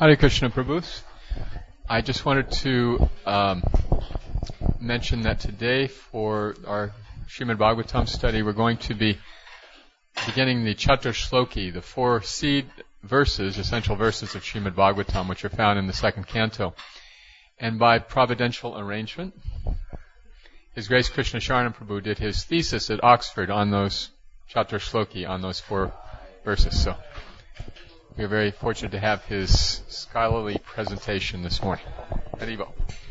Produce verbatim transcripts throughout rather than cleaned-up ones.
Hare Krishna Prabhus. I just wanted to um, mention that today for our Srimad Bhagavatam study we're going to be beginning the Chatur Shloki, the four seed verses, essential verses of Srimad Bhagavatam, which are found in the second canto. And by providential arrangement, His Grace Krishna Sharanam Prabhu did his thesis at Oxford on those Chatur Shloki, on those four verses. So we are very fortunate to have his scholarly presentation this morning. Haribo.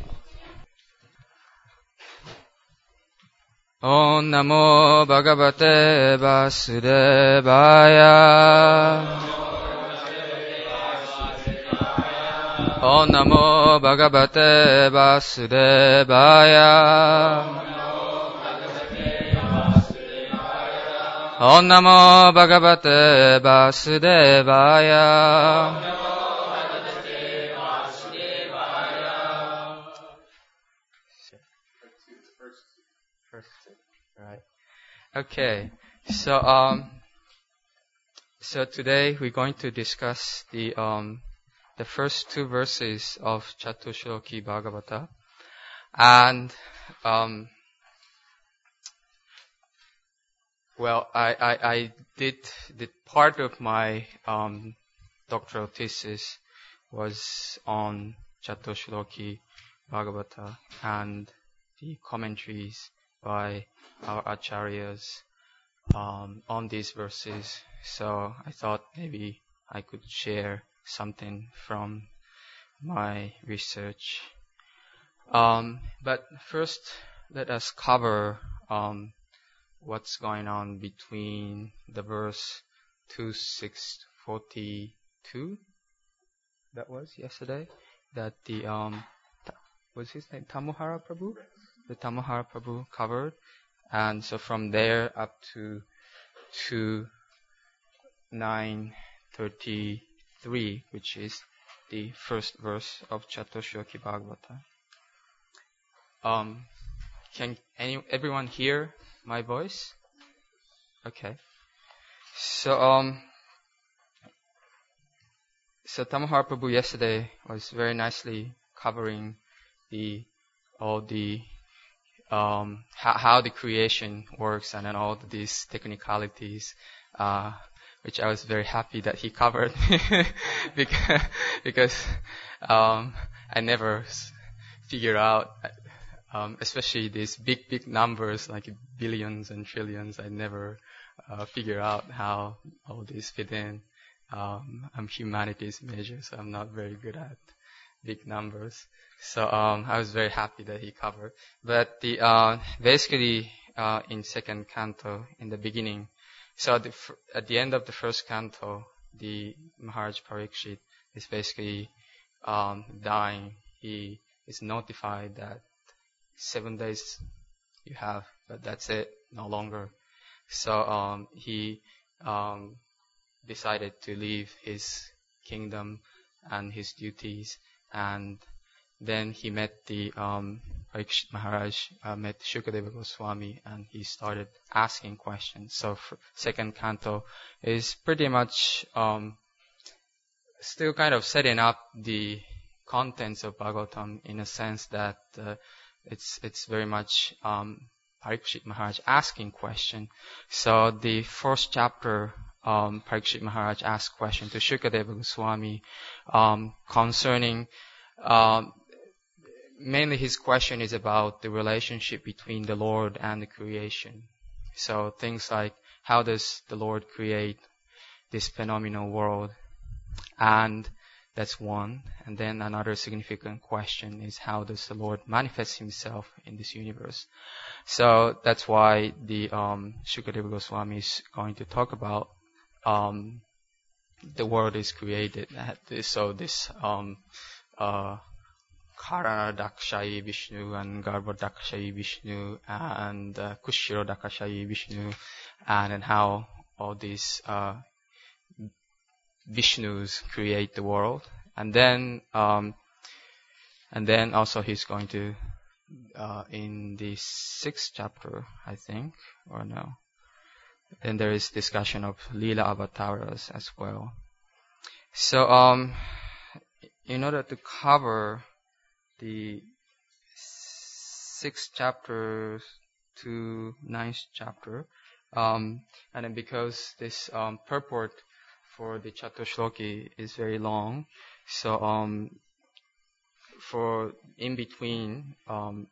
Om Namo Bhagavate Vasudevaya. Om Namo Bhagavate Vasudevaya. Om Namo Bhagavate Vasudevaya. Right. Okay. So um. So today we're going to discuss the um the first two verses of Chatur Shloki Bhagavata, and um. Well, I, I, I did, did part of my um, doctoral thesis was on Chatur Shloki Bhagavata and the commentaries by our acharyas um, on these verses. So I thought maybe I could share something from my research. Um, but first, let us cover um, what's going on between the verse two six forty-two that was yesterday, that the um what's his name, Tamuhara Prabhu, the Tamuhara Prabhu covered, and so from there up to to nine thirty-three, which is the first verse of Chatur Shloki Bhagavata. Um, can any everyone hear my voice? Okay. So um so Tamuhara Prabhu yesterday was very nicely covering the all the um how, how the creation works and then all these technicalities, uh which I was very happy that he covered because because um I never figure out Um, especially these big, big numbers like billions and trillions. I never uh, figure out how all these fit in. Um, I'm humanities major, so I'm not very good at big numbers. So um, I was very happy that he covered. But the uh, basically uh, in second canto, in the beginning, so the f- at the end of the first canto, the Maharaj Parikshit is basically um, dying. He is notified that seven days you have, but that's it, no longer. So um, he um, decided to leave his kingdom and his duties, and then he met the um, Parikshit Maharaj, uh, met Shukadeva Goswami, and he started asking questions. So for second canto is pretty much um, still kind of setting up the contents of Bhagavatam in a sense that uh, It's it's very much um, Parikshit Maharaj asking question. So the first chapter, um, Parikshit Maharaj asked question to Shukadeva Goswami um, concerning um, mainly his question is about the relationship between the Lord and the creation. So things like how does the Lord create this phenomenal world, and that's one. And then another significant question is how does the Lord manifest himself in this universe? So that's why the um, Shukadeva Goswami is going to talk about um, the world is created. So this um, uh, Karana Dakshayi Vishnu and Garbha Dakshayi Vishnu and uh, Kushiro Dakshayi Vishnu, and then how all these uh, Vishnus create the world, and then um, and then also he's going to uh, in the sixth chapter, I think, or no, then there is discussion of Leela avatars as well. So um, in order to cover the sixth chapter to ninth chapter, um, and then because this um, purport for the Chatushloki is very long, so um, for in between, um,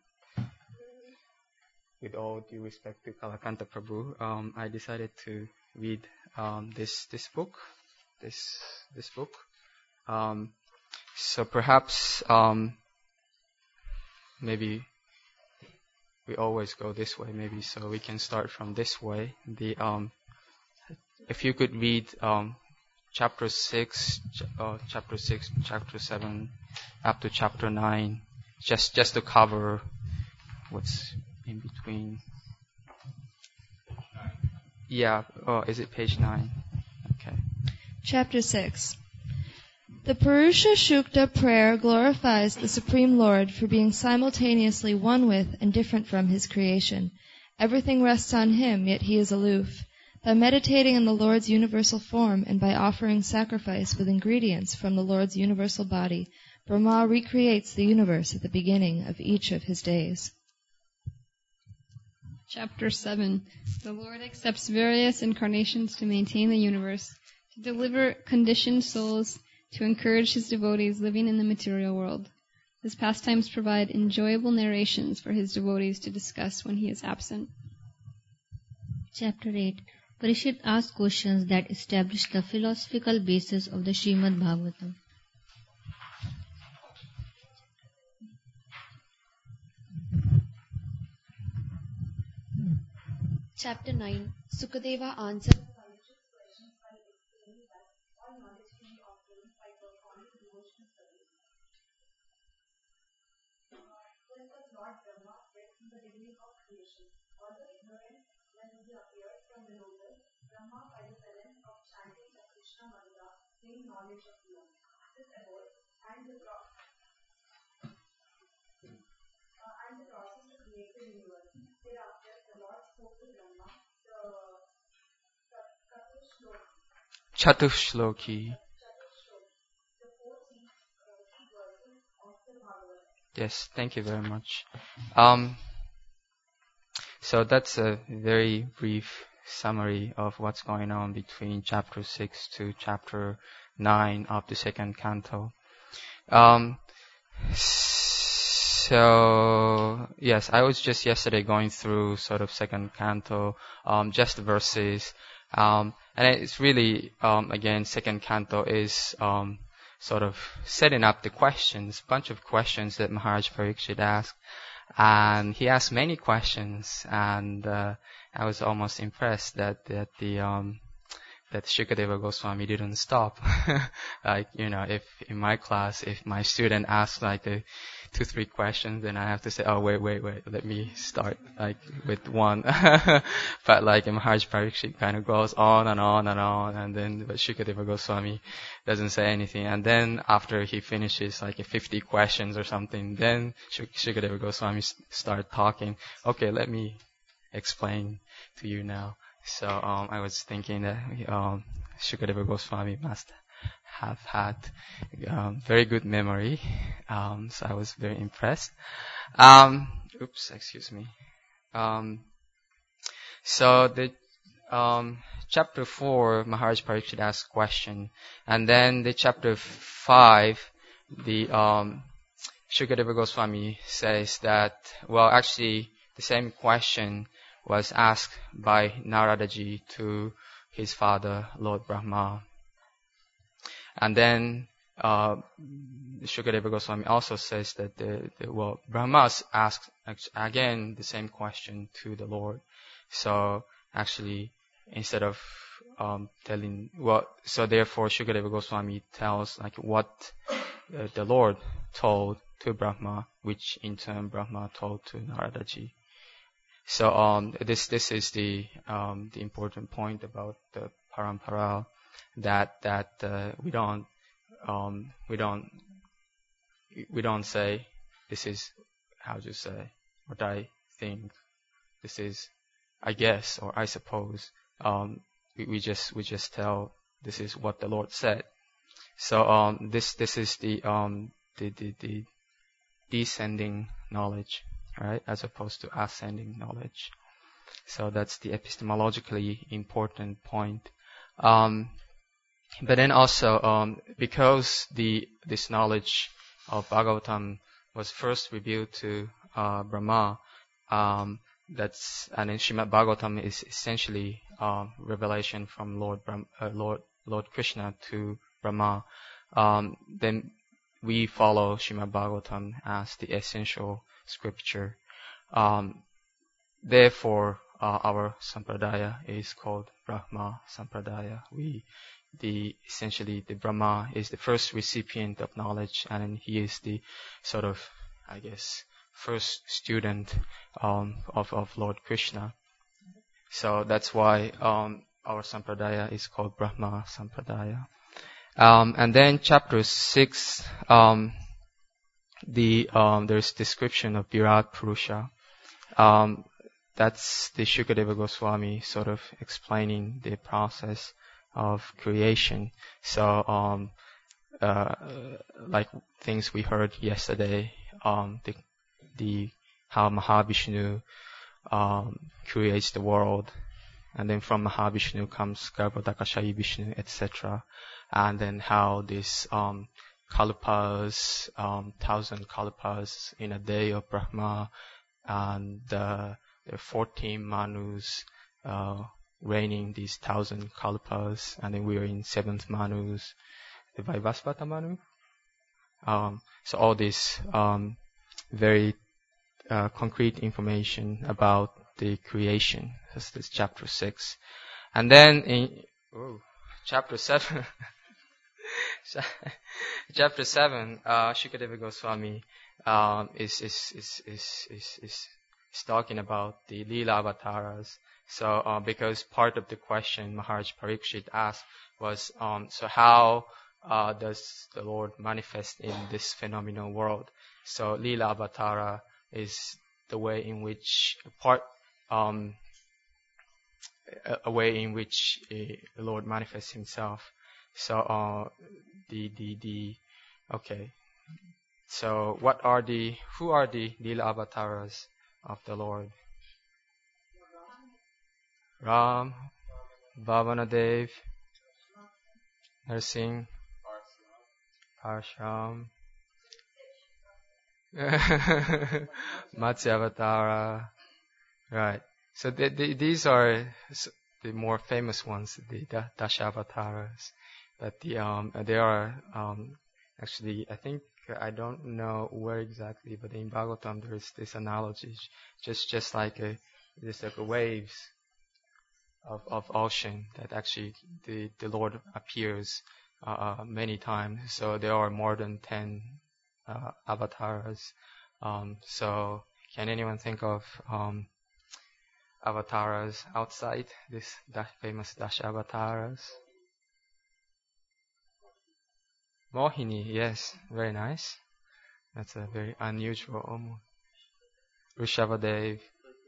with all due respect to Kalakanta Prabhu, um, I decided to read um, this this book, this this book. Um, so perhaps um, maybe we always go this way. Maybe so we can start from this way. The um, if you could read um, chapter six, ch- uh, chapter six, chapter seven, up to chapter nine, just just to cover what's in between. Yeah. Oh, is it page nine? Okay. Chapter six. The Purusha Shukta prayer glorifies the Supreme Lord for being simultaneously one with and different from His creation. Everything rests on Him, yet He is aloof. By meditating on the Lord's universal form and by offering sacrifice with ingredients from the Lord's universal body, Brahma recreates the universe at the beginning of each of his days. Chapter seven. The Lord accepts various incarnations to maintain the universe, to deliver conditioned souls, to encourage His devotees living in the material world. His pastimes provide enjoyable narrations for His devotees to discuss when He is absent. Chapter eight. Parishit asks questions that establish the philosophical basis of the Srimad Bhagavatam. Chapter nine. Sukadeva answers Parishit's questions by explaining that all knowledge can be obtained by performing devotional service. Just as Lord Brahma read from the beginning of creation, although ignorant when he appeared from the lotus, Brahma, by the talent of chanting the Krishna mantra, gained knowledge of the Lord. This abode and the process uh, and the process to create the universe. Thereafter, the Lord spoke to Brahma, the Chatushloki. Yes, thank you very much. Um, so that's a very brief summary of what's going on between chapter six to chapter nine of the second canto. Um, so yes, I was just yesterday going through sort of second canto, um, just the verses, um, and it's really um, again second canto is um, sort of setting up the questions, bunch of questions that Maharaj Parikshit asked. And he asked many questions, and uh, I was almost impressed that that the um, that Shukadeva Goswami didn't stop. Like, you know, if in my class, if my student asks like a, two, three questions, then I have to say, oh, wait, wait, wait, let me start like with one. But like Maharaj Parikshit kind of goes on and on and on, and then but Shukadeva Goswami doesn't say anything. And then after he finishes like fifty questions or something, then Shukadeva Goswami start talking. Okay, let me explain to you now. So um, I was thinking that um, Shukadeva Goswami must have had um, very good memory. Um, so I was very impressed. Um, oops, excuse me. Um, so the um, chapter four, Maharaj Parikshit asked a question, and then the chapter five, the um, Shukadeva Goswami says that well, actually the same question was asked by Naradaji to his father, Lord Brahma. And then uh, Shukadeva Goswami also says that the, the well, Brahma's asked again the same question to the Lord. So actually, instead of um, telling, well, so therefore Shukadeva Goswami tells like what uh, the Lord told to Brahma, which in turn Brahma told to Naradaji. So um, this this is the um, the important point about the parampara, that that uh, we don't um, we don't we don't say this is how to say what I think, this is I guess or I suppose. Um, we, we just we just tell this is what the Lord said. So um, this this is the um the, the the descending knowledge, right, as opposed to ascending knowledge. So that's the epistemologically important point. Um, but then also um, because the this knowledge of Bhagavatam was first revealed to uh, Brahma, um, that's and then Srimad Bhagavatam is essentially um, revelation from Lord Brahm, uh, Lord Lord Krishna to Brahma. Um, then we follow Srimad Bhagavatam as the essential scripture. Um, therefore, uh, our sampradaya is called Brahma Sampradaya. We, the essentially the Brahma is the first recipient of knowledge, and he is the sort of, I guess, first student um, of of Lord Krishna. So that's why um, our sampradaya is called Brahma Sampradaya. Um, and then chapter six, um, the um, there's description of Virat Purusha. Um, that's the Shukadeva Goswami sort of explaining the process of creation. So, um, uh, like things we heard yesterday, um, the, the how Mahavishnu um, creates the world, and then from Mahavishnu comes Garbhodakashayi Vishnu, et cetera. And then how this um, Kalpas, um, thousand Kalpas in a day of Brahma, and uh, there are fourteen Manus uh, reigning these thousand Kalpas, and then we are in seventh Manus, the Vaivasvata Manu. Um, so all this um, very uh, concrete information about the creation. That's this chapter six, and then in oh, chapter seven. Chapter seven, uh, Shukadeva Goswami um, is, is, is, is, is, is, is talking about the Leela avatars. So, uh, because part of the question Maharaj Parikshit asked was, um, so how uh, does the Lord manifest in this phenomenal world? So, Leela avatara is the way in which part, um, a, a way in which uh, the Lord manifests Himself. So, uh, the, the, the, okay. So, what are the, who are the Leela avatars of the Lord? Ram, Bhavanadev, Narsingh, Parshram, Matsyavatara. Right. So, the, the, these are the more famous ones, the Dashavataras. But the um there are um actually I think I don't know where exactly, but in Bhagavatam there is this analogy, just just like a just like a waves of of ocean that actually the the Lord appears uh, many times. So there are more than ten uh, avatars. Um, so can anyone think of um avatars outside this that famous Dashavataras? Mohini, yes, very nice. That's a very unusual almost. Rishabhadev.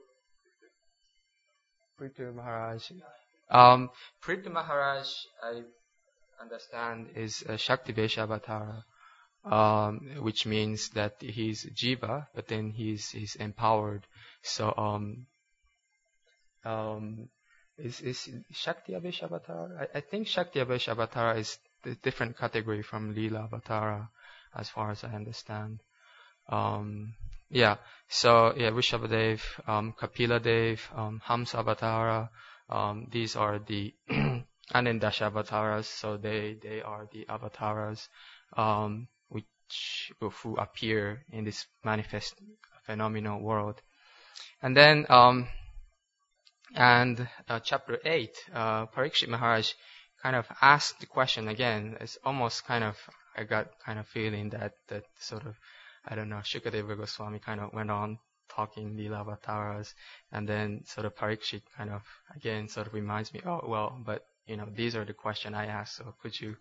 Prithu Maharaj. Um, Prithu Maharaj, I understand, is a Shakti Vesha Avatara, um, which means that he's Jiva, but then he's, he's empowered. So, um, um, is, is Shakti Vesha Avatara? I, I think Shakti Vesha Avatara is a different category from Leela Avatara, as far as I understand. Um, yeah, so yeah, Rishabhadev, um, Kapila Dev, um, Hamsa Avatara, um, these are the and then Dasha Avataras, so they they are the avatars um, which who appear in this manifest phenomenal world. And then um, and uh, chapter eight, uh, Parikshit Maharaj kind of asked the question again. It's almost kind of, I got kind of feeling that, that sort of, I don't know, Shukadeva Goswami kind of went on talking Leela Avataras, and then sort of Parikshit kind of, again, sort of reminds me, oh, well, but, you know, these are the questions I asked, so could you,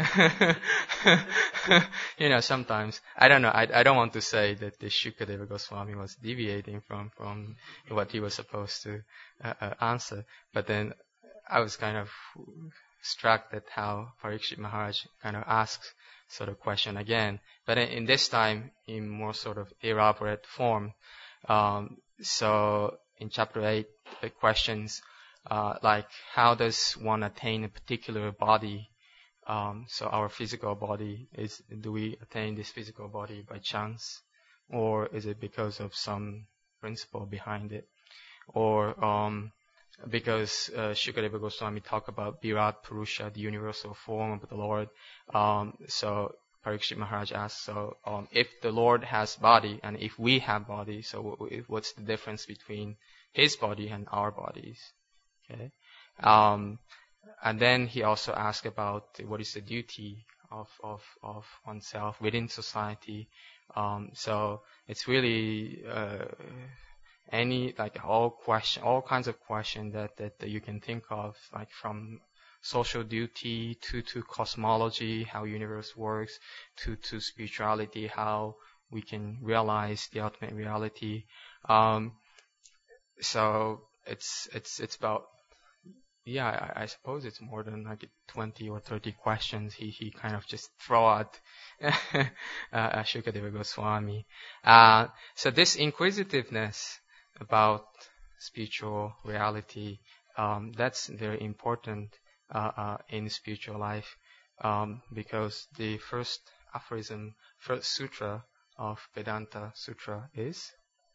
you know, sometimes, I don't know, I, I don't want to say that the Shukadeva Goswami was deviating from, from what he was supposed to uh, uh, answer, but then I was kind of struck at how Parikshit Maharaj kind of asks sort of question again, but in, in this time in more sort of elaborate form. Um, so in chapter eight, the questions uh, like how does one attain a particular body? Um, so our physical body, is do we attain this physical body by chance, or is it because of some principle behind it, or um, because uh, Shukadeva Goswami talked about Virat Purusha, the universal form of the Lord. Um, so Parikshit Maharaj asked, so um, if the Lord has body and if we have body, so w- what's the difference between His body and our bodies? Okay. Um, and then he also asked about what is the duty of of, of oneself within society. Um, so it's really uh, any like all question, all kinds of questions that, that that you can think of, like from social duty to to cosmology, how universe works, to to spirituality, how we can realize the ultimate reality. Um, so it's it's it's about yeah, I, I suppose it's more than like twenty or thirty questions he, he kind of just throw at uh, Shukadeva Goswami. Uh, so this inquisitiveness about spiritual reality, um, that's very important uh, uh, in spiritual life, um, because the first aphorism, first sutra of Vedanta Sutra is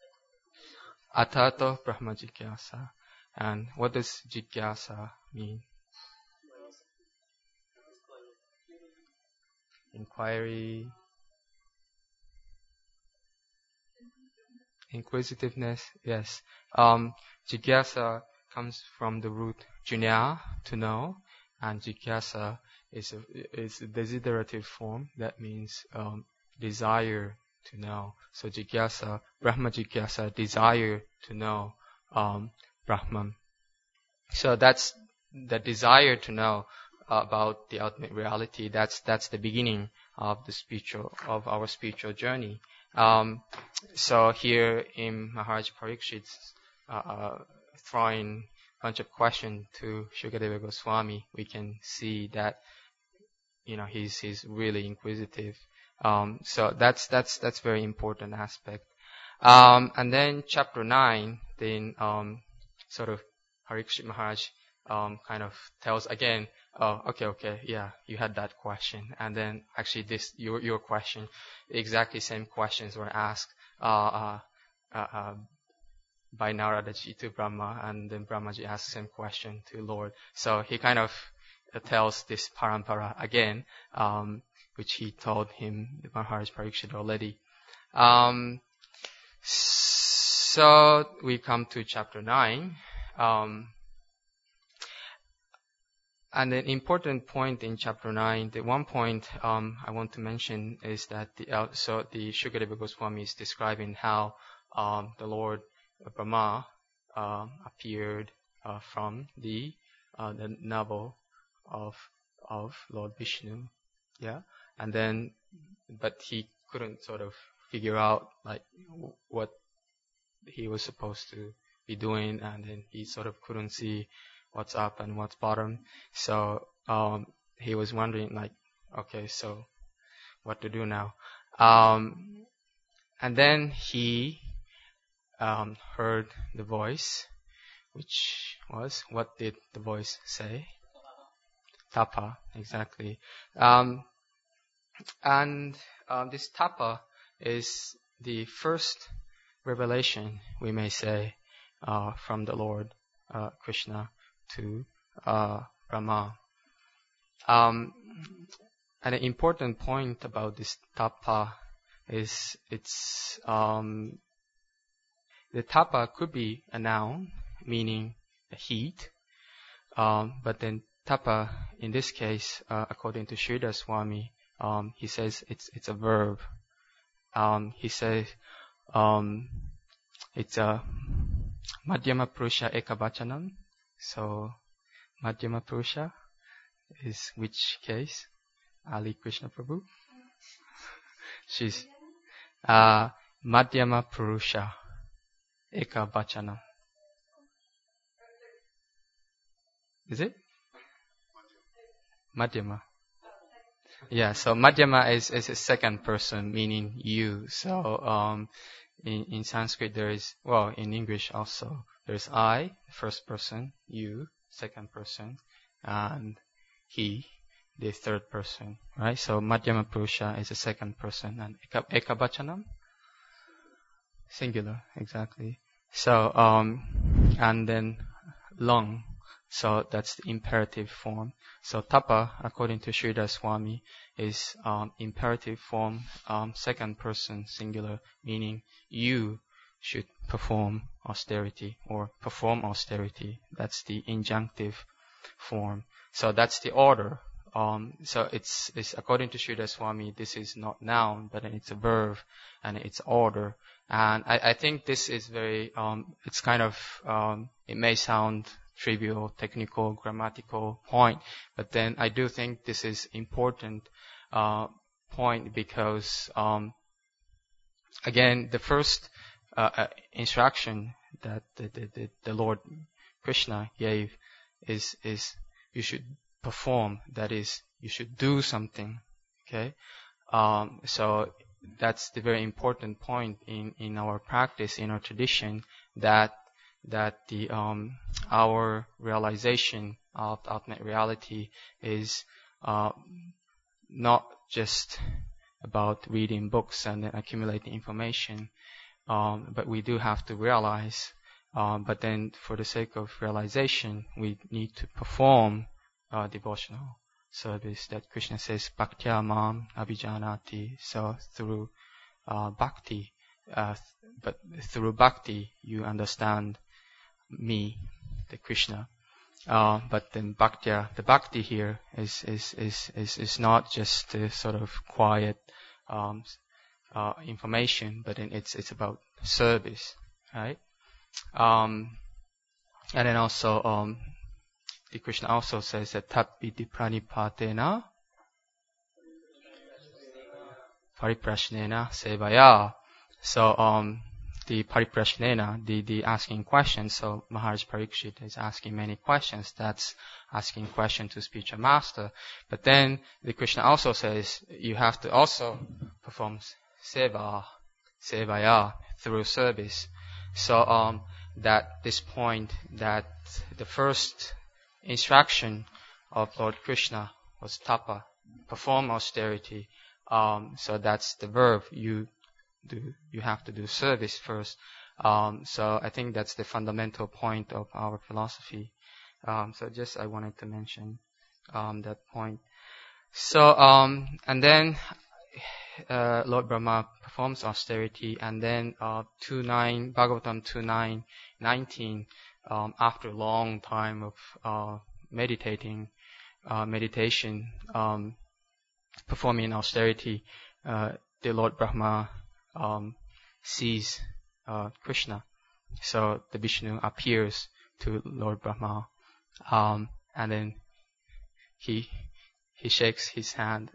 Atato Brahma Jigyasa. And what does jigyasa mean? Inquiry, inquisitiveness. Yes. Um, jigyasa comes from the root junya, to know, and jigyasa is a is a desiderative form that means um, desire to know. So jigyasa, Brahma jigyasa, desire to know um, Brahman. So that's the desire to know about the ultimate reality. That's that's the beginning of the spiritual of our spiritual journey. Um, so here in Maharaj Parikshit's uh, uh, throwing a bunch of questions to Shukadeva Goswami, we can see that you know he's he's really inquisitive. Um, so that's that's that's very important aspect. Um, and then chapter nine, then um, sort of Parikshit Maharaj um, kind of tells again, oh, okay, okay, yeah, you had that question. And then actually this, your your question, exactly same questions were asked uh, uh, uh, uh, by Naradaji to Brahma, and then Brahmaji asked same question to Lord. So he kind of uh, tells this parampara again, um, which he told him, Maharaj Parikshit, already. Um, so we come to chapter nine. Um, and an important point in chapter nine, the one point um, I want to mention is that the, uh, so the Shukadeva Goswami is describing how um, the Lord Brahma uh, appeared uh, from the uh, the navel of of Lord Vishnu, yeah, and then but he couldn't sort of figure out like what he was supposed to be doing, and then he sort of couldn't see what's up and what's bottom. So um, he was wondering, like, okay, so what to do now? Um, and then he um, heard the voice, which was, what did the voice say? Tapa, exactly. Um, and um, this tapa is the first revelation, we may say, uh, from the Lord uh, Krishna to uh, Brahma. Um, and an important point about this tapa is it's um, the tapa could be a noun meaning the heat, um, but then tapa in this case, uh, according to Sridhar Swami, um, he says it's it's a verb. Um, he says um, it's a Madhyama Purusha Ekavachanam. So Madhyama Purusha is which case? Ali Krishna Prabhu. She's uh, Madhyama Purusha Ekavachanam. Is it? Madhyama. Yeah, so Madhyama is, is a second person, meaning you. So um, in, in Sanskrit there is, well, in English also, there's I, first person, you, second person, and he, the third person, right? So Madhyama Purusha is a second person, and eka, ekabachanam, singular, exactly. So, um, and then long, so that's the imperative form. So tapa, according to Sridhar Swami, is um, imperative form, um, second person, singular, meaning you should perform austerity or perform austerity. That's the injunctive form. So that's the order. Um, so it's, it's according to Sridhar Swami, this is not noun, but it's a verb and it's order. And I, I think this is very, um, it's kind of, um, it may sound trivial, technical, grammatical point, but then I do think this is important uh, point because, um, again, the first uh, uh, instruction that the, the, the, the Lord Krishna gave is is you should perform. That is, you should do something. Okay, um, so that's the very important point in, in our practice, in our tradition, that that the um, our realization of ultimate reality is uh, not just about reading books and then accumulating information, um, but we do have to realize. Um, but then, for the sake of realization, we need to perform uh, devotional service that Krishna says, "Bhaktya mam abhijanati." So through uh, bhakti, uh, but through bhakti, you understand me, the Krishna. Uh, but then bhaktya, the bhakti here is is is is, is not just a sort of quiet um, uh, information, but then it's it's about service, right? Um, and then also, um, the Krishna also says that tapiti pranipatena pariprashnena sevaya. So um, the pariprashnena, the the asking questions. So Maharaj Parikshit is asking many questions. That's asking question to spiritual master. But then the Krishna also says you have to also perform seva, sevaya, through service. So um, that this point, that the first instruction of Lord Krishna was tapa, perform austerity. Um, so that's the verb. You do, you have to do service first. Um, so I think that's the fundamental point of our philosophy. Um, so just I wanted to mention um, that point. So um, and then uh, Lord Brahma performs austerity, and then uh, two nine Bhagavatam two nine nineteen. Um, after a long time of uh, meditating, uh, meditation, um, performing austerity, uh, the Lord Brahma um, sees uh, Krishna. So the Vishnu appears to Lord Brahma, um, and then he he shakes his hand,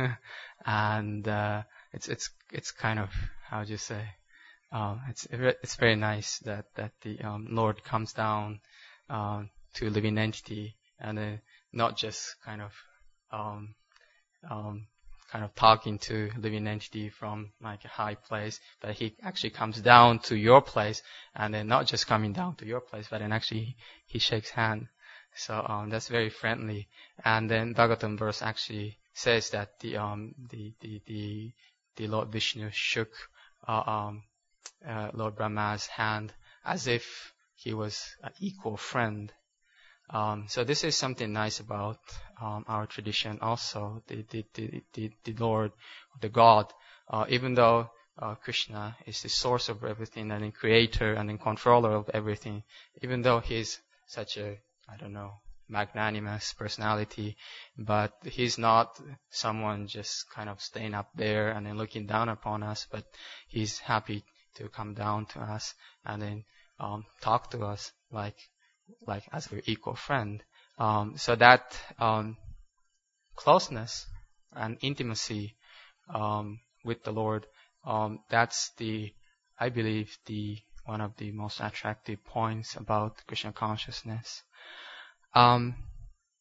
and uh, it's it's it's kind of, how would you say? Um, it's it's very nice that that the um, Lord comes down um, to living entity, and uh, not just kind of um, um, kind of talking to living entity from like a high place, but he actually comes down to your place, and then not just coming down to your place, but then actually he shakes hand. So um, that's very friendly. And then Bhagavatam verse actually says that the um, the, the the the Lord Vishnu shook uh, um, uh, Lord Brahma's hand as if he was an equal friend. Um, so this is something nice about um, our tradition also. The the, the, the, the Lord, the God, uh, even though uh, Krishna is the source of everything and the creator and the controller of everything, even though he's such a, I don't know, magnanimous personality, but he's not someone just kind of staying up there and then looking down upon us, but he's happy to come down to us and then um, talk to us like like as our equal friend. Um, so that um, closeness and intimacy um, with the Lord, um, that's the, I believe, the one of the most attractive points about Krishna consciousness. Um,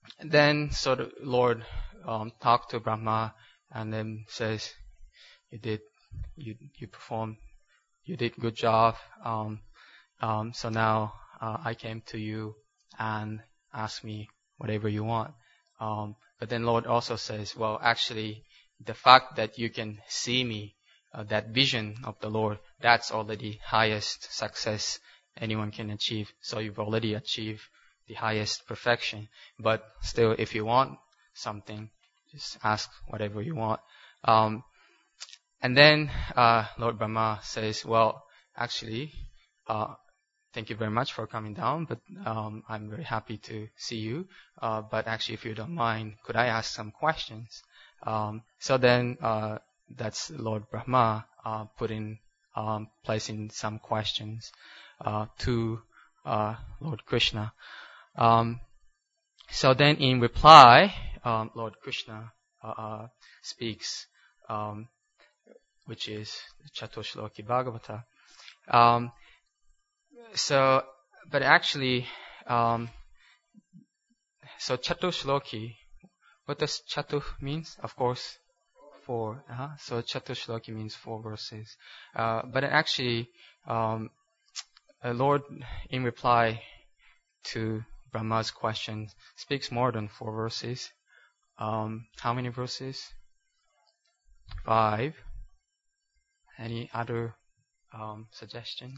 then so the Lord um, talked to Brahma and then says, you did, you you performed, you did good job. Um, um, so now uh, I came to you and asked me whatever you want. Um, but then Lord also says, well, actually, the fact that you can see me, uh, that vision of the Lord, that's already highest success anyone can achieve. So you've already achieved the highest perfection. But still, if you want something, just ask whatever you want. Um, and then uh, Lord Brahma says, well, actually, uh, thank you very much for coming down, but um, I'm very happy to see you. Uh, but actually, if you don't mind, could I ask some questions? Um, so then uh, that's Lord Brahma uh, putting, um, placing some questions uh, to uh, Lord Krishna. Um, so then in reply, um, Lord Krishna uh, uh, speaks, um, which is Chatushloki Bhagavata. Um, so, but actually, um, so Chatushloki, what does Chatu means? Of course, four. Uh-huh. So Chatushloki means four verses. Uh, but actually, um, Lord, in reply to Brahma's question, speaks more than four verses. Um, how many verses? Five. Any other um, suggestion?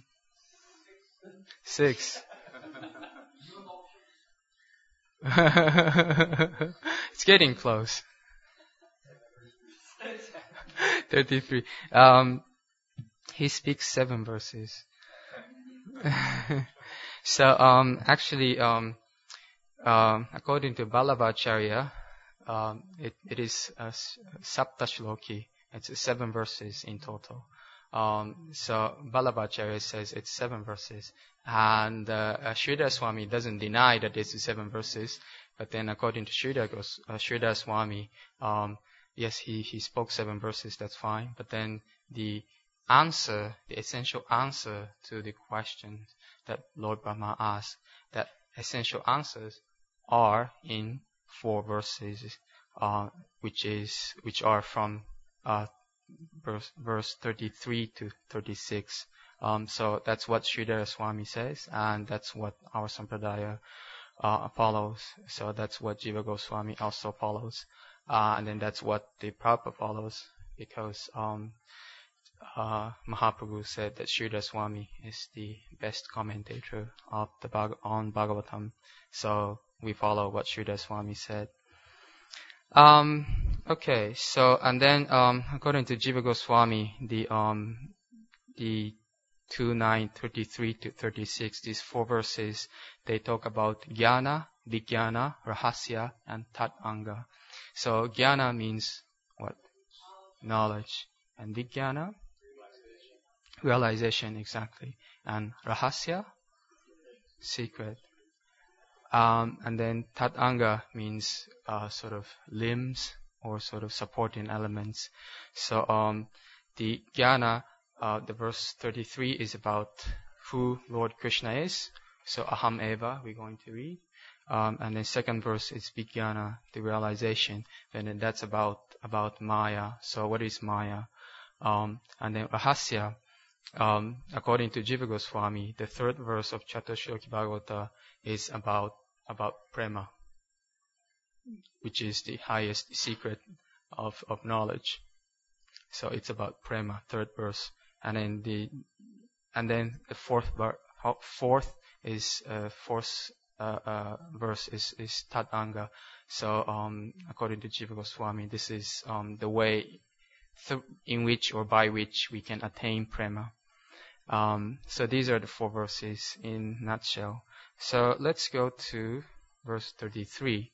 Six. It's getting close. thirty-three. Um, he speaks seven verses. So, um, actually, um, um, according to Ballabhacharya, um, it, it is a Saptashloki. It's seven verses in total. Um, so Ballabhacharya says it's seven verses, and uh, Sridhar Swami doesn't deny that it's seven verses. But then, according to Sridhar, uh, Sridhar Swami, um, yes, he he spoke seven verses. That's fine. But then the answer, the essential answer to the question that Lord Brahma asked, that essential answers are in four verses, uh, which is which are from uh, verse, verse thirty-three to thirty-six. Um, so that's what Sridhar Swami says, and that's what our Sampradaya uh, follows. So that's what Jiva Goswami also follows, uh, and then that's what the Prabhupada follows, because um, uh, Mahaprabhu said that Sridhar Swami is the best commentator of the Bhag- on Bhagavatam. So we follow what Sridhar Swami said. Um, okay, so and then um, according to Jiva Goswami, the um, the two nine thirty-three to thirty-six, these four verses, they talk about Jnana, Vijnana, Rahasya, and Tat Anga. So Jnana means what? Knowledge, and Vijnana, realization, exactly, and Rahasya, secret. Um, and then Tat Anga means uh, sort of limbs or sort of supporting elements. So um, the Jnana, uh, the verse thirty-three is about who Lord Krishna is. So Aham Eva, we're going to read. Um, and then second verse is Vijnana, the realization. And then that's about about Maya. So what is Maya? Um, and then Rahasya, um, according to Jiva Goswami, the third verse of Chatushloki Bhagavata is about about prema, which is the highest secret of, of knowledge. So it's about prema, third verse, and then the and then the fourth bar, fourth is uh, fourth uh, uh, verse is is Tat Anga. So um, according to Jiva Goswami, this is um, the way th- in which or by which we can attain prema. Um, so these are the four verses in nutshell. So let's go to verse thirty-three.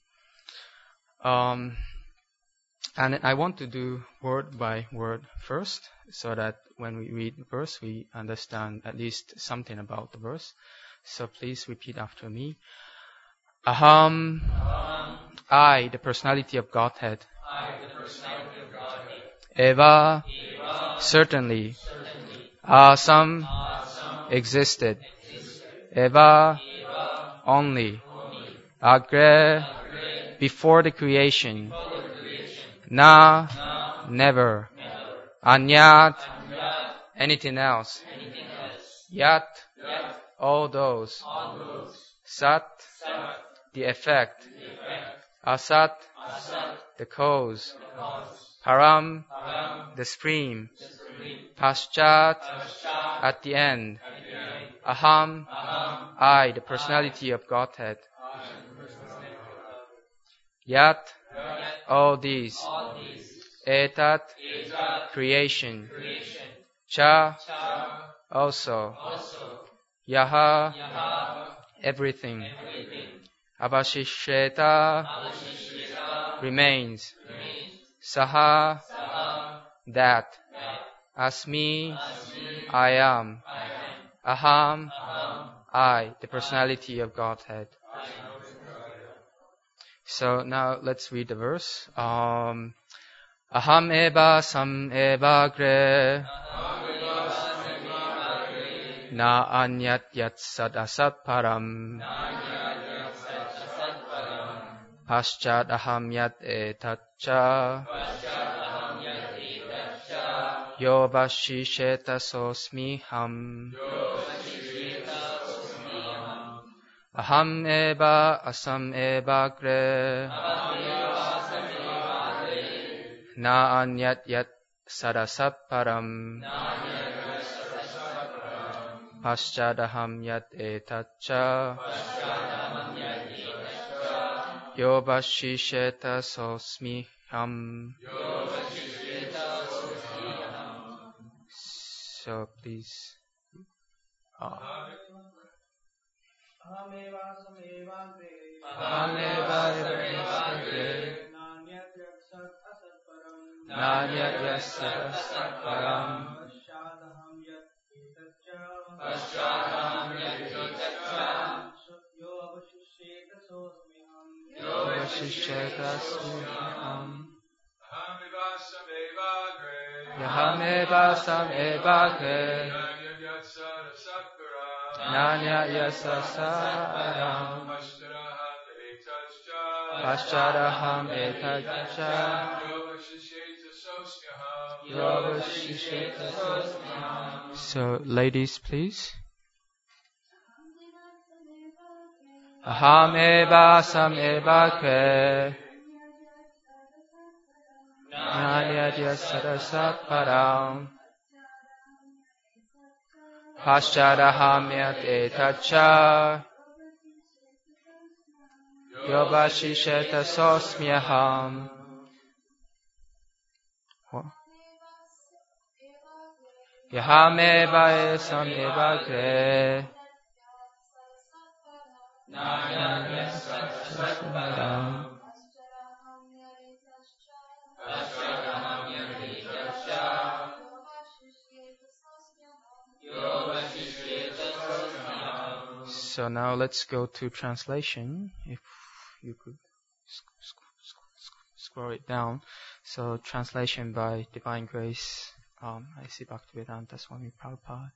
Um, and I want to do word by word first, so that when we read the verse, we understand at least something about the verse. So please repeat after me. Aham, I, the personality of Godhead. I, the personality of Godhead. Eva, Eva certainly. certainly. Asam, Asam existed. existed. Eva, Eva only. only. Agre, Agre before the creation. Na, never. Anyat, anything else. Yat, all those. Sat, the effect. Asat, the cause. Param, the supreme. Paschat, at the end. Aham, I, the personality of Godhead. Yat, all these. Etat, creation. Cha, also. Yaha, everything. Avashisheta, remains. Saha, that. Asmi, I am. Aham, I, the personality of Godhead. So now let's read the verse. Um, Aham eva sam eva gre. Na anyat yat sad asat param. Paschat aham yat etatcha. Yo vashisheta sosmi ham. Aham eva asam eva gre. Na anyat yat sadasat param. Paschadaham yat etatcha. Yo vashisheta sosmi ham. So please. Uh, Nanya yasa param. Paschadaham yat etatcha. Yo vashisheta sosmi Yahameva sam eva gre. Nanya yasa saram. Paschadaham etatcha. So, ladies, please. Aham eva sam eva gre. Nanya yasa param. Paschadaham yat etatcha. Yo vashisheta sosmyaham. Yahameva sam eva gre. Nanya yasa param. So now let's go to translation. If you could sc- sc- sc- scroll it down. So translation by Divine Grace. Um, I see Bhaktivedanta Swami Prabhupada.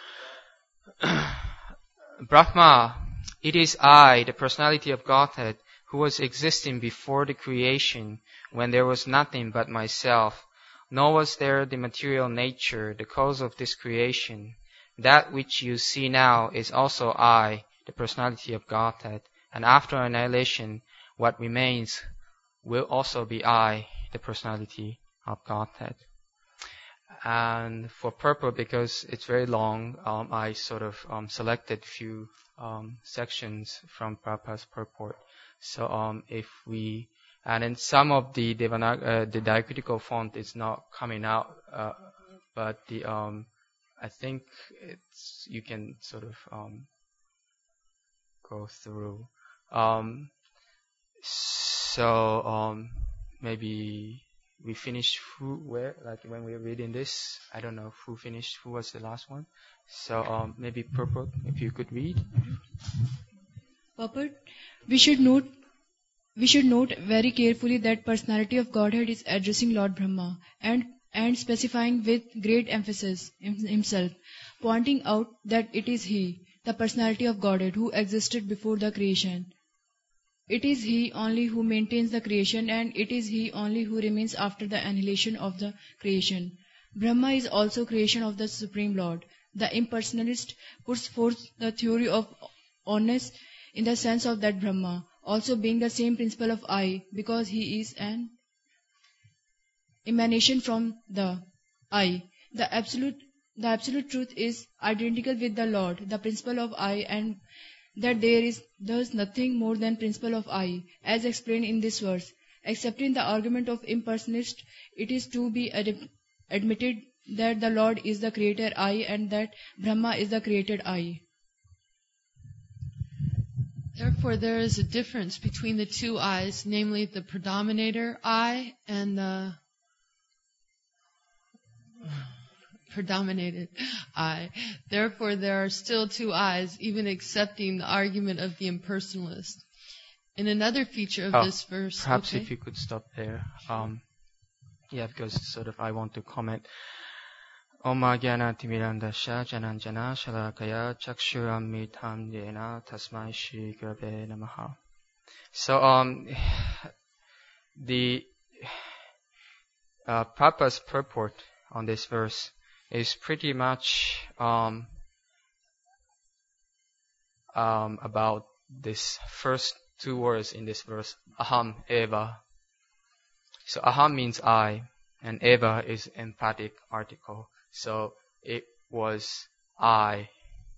Brahma, it is I, the personality of Godhead, who was existing before the creation, when there was nothing but myself, nor was there the material nature, the cause of this creation. That which you see now is also I, the personality of Godhead, and after annihilation, what remains will also be I, the personality of Godhead. And for purpose, because it's very long, um, I sort of um, selected few um, sections from Prabhupada's purport. So um, if we, and in some of the Devanag- uh, the diacritical font is not coming out, uh, but the um, I think it's you can sort of um, go through. Um, so um, maybe we finished who where like when we were reading this. I don't know who finished. Who was the last one? So um, maybe Purport, if you could read. Purport. We should note. We should note very carefully that personality of Godhead is addressing Lord Brahma and and specifying with great emphasis himself, pointing out that it is he, the personality of Godhead, who existed before the creation. It is He only who maintains the creation, and it is He only who remains after the annihilation of the creation. Brahma is also creation of the Supreme Lord. The impersonalist puts forth the theory of oneness in the sense of that Brahma also being the same principle of I, because he is an emanation from the I. The absolute, the absolute truth is identical with the Lord, the principle of I, and that there is thus nothing more than principle of I, as explained in this verse. Accepting the argument of impersonalist, it is to be ad- admitted that the Lord is the creator I and that Brahma is the created I. Therefore, there is a difference between the two I's, namely the predominator I and the predominated I. Therefore, there are still two I's, even accepting the argument of the impersonalist. In another feature of Oh, this verse, perhaps okay. if you could stop there. Um, yeah, because sort of I want to comment. Om Jnana Timirandasya Jananjana Shalakaya Chakshurammitam Yena Tasmai Shri Gurave Namaha. So um, the uh, Prabhupada's purport on this verse is pretty much um, um, about this first two words in this verse, Aham Eva. So Aham means I, and Eva is emphatic article. So it was I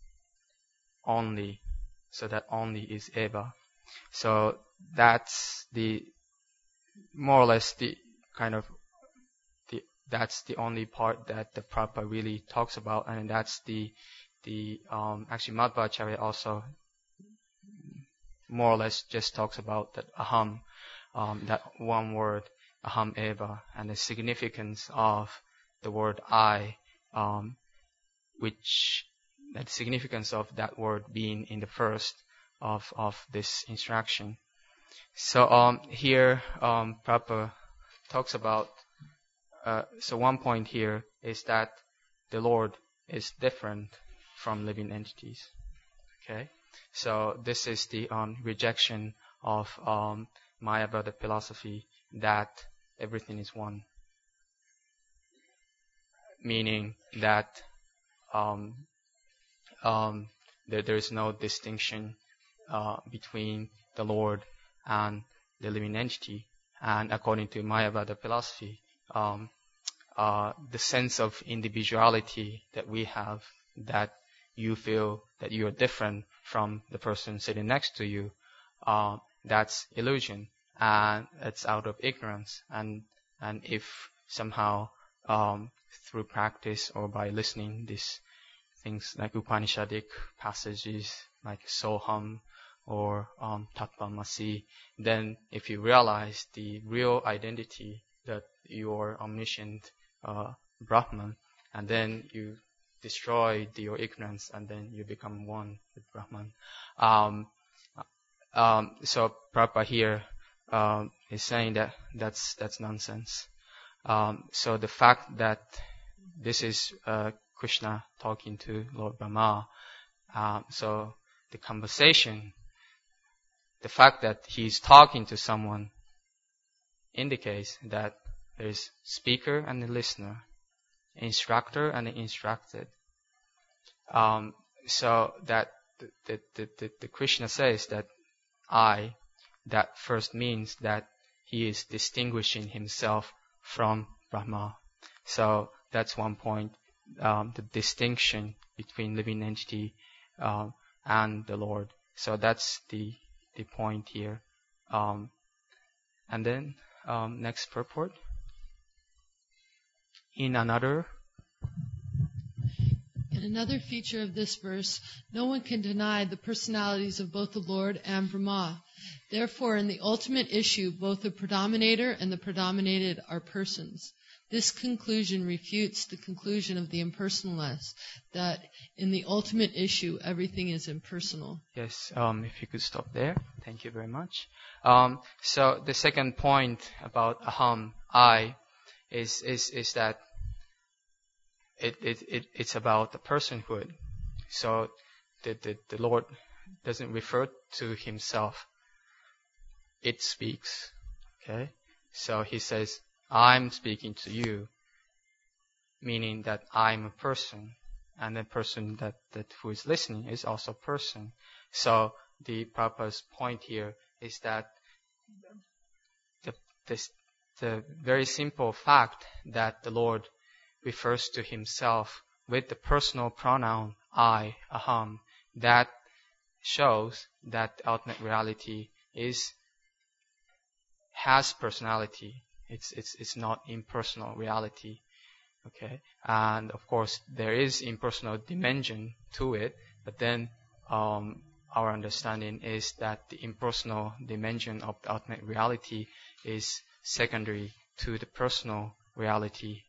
only. So that only is Eva. So that's the more or less the kind of the that's the only part that the Prabhupada really talks about, and that's the the um, actually Madhvacharya also more or less just talks about that Aham, um, that one word Aham Eva, and the significance of the word I. Um, which the significance of that word being in the first of of this instruction. So um, here um, Prabhupada talks about. Uh, so one point here is that the Lord is different from living entities. Okay, so this is the um, rejection of um, Mayavada philosophy that everything is one. Meaning that um, um, there, there is no distinction uh, between the Lord and the living entity. And according to Mayavada philosophy, um, uh, the sense of individuality that we have, that you feel that you are different from the person sitting next to you, uh, that's illusion, and it's out of ignorance. And and if somehow um, through practice or by listening these things like Upanishadic passages like Soham or um, Tattvamasi, then if you realize the real identity that you are omniscient uh, Brahman, and then you destroy the, your ignorance, and then you become one with Brahman. Um, um, so Prabhupada here um, is saying that that's that's nonsense. Um, so the fact that this is uh, Krishna talking to Lord Brahma, uh, so the conversation, the fact that he's talking to someone indicates that there is speaker and the listener, instructor and the instructed. Um, so that the, the, the, the, the Krishna says that I, that first means that he is distinguishing himself from Brahma. So that's one point, um, the distinction between living entity um, and the Lord. So that's the the point here. Um, and then um, next purport. In another. In another feature of this verse, no one can deny the personalities of both the Lord and Brahma. Therefore, in the ultimate issue, both the predominator and the predominated are persons. This conclusion refutes the conclusion of the impersonalist, that in the ultimate issue, everything is impersonal. Yes, um, if you could stop there. Thank you very much. Um, so the second point about aham, I, is is is that it it, it it's about the personhood. So the, the the Lord doesn't refer to himself. it speaks. Okay? So he says, I'm speaking to you, meaning that I'm a person, and the person that, that who is listening is also a person. So the Prabhupada's point here is that the, this, the very simple fact that the Lord refers to himself with the personal pronoun I, aham, that shows that the ultimate reality is has personality. It's it's it's not impersonal reality. Okay, and of course there is impersonal dimension to it, but then um, our understanding is that the impersonal dimension of the ultimate reality is secondary to the personal reality.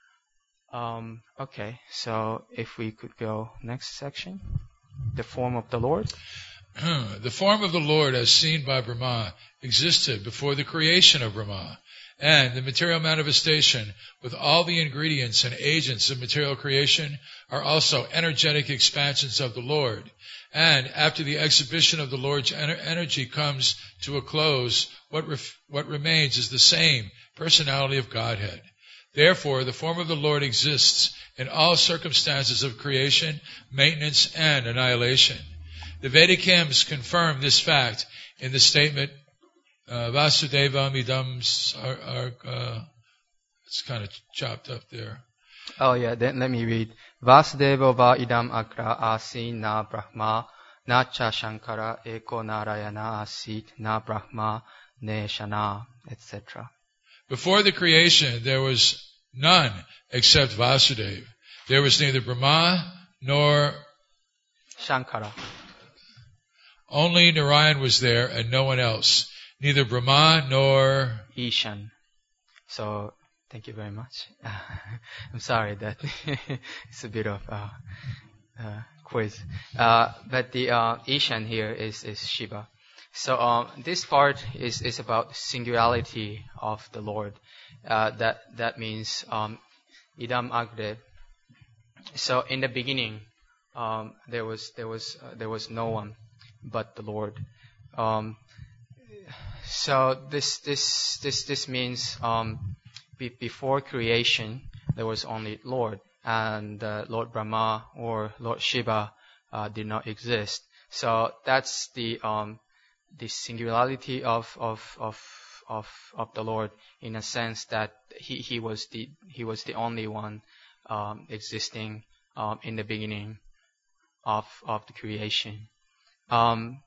Um, okay, so if we could go next section, the form of the Lord. The form of the Lord, as seen by Brahma, existed before the creation of Brahma, and the material manifestation with all the ingredients and agents of material creation are also energetic expansions of the Lord. And after the exhibition of the Lord's ener- energy comes to a close, what, ref- what remains is the same personality of Godhead. Therefore, the form of the Lord exists in all circumstances of creation, maintenance, and annihilation. The Vedic hymns confirm this fact in the statement, uh, Vasudevam idam, uh, it's kind of chopped up there. Oh yeah, then let me read. Vasudeva va idam agra asin na brahma, na cha shankara eko narayana asit na brahma ne shana, et cetera. Before the creation, there was none except Vasudeva. There was neither Brahma nor Shankara. Only Narayan was there and no one else. Neither Brahma nor Ishan. So, thank you very much. I'm sorry that it's a bit of a uh, quiz. Uh, but the uh, Ishan here is, is Shiva. So um, this part is, is about singularity of the Lord. Uh, that that means um, idam agre. So in the beginning, um, there was there was uh, there was no one but the Lord. Um, so this this this this means um, be, before creation there was only Lord, and uh, Lord Brahma or Lord Shiva uh, did not exist. So that's the um, the singularity of of of of of the Lord, in a sense that he he was the he was the only one um, existing um, in the beginning of of the creation. Um,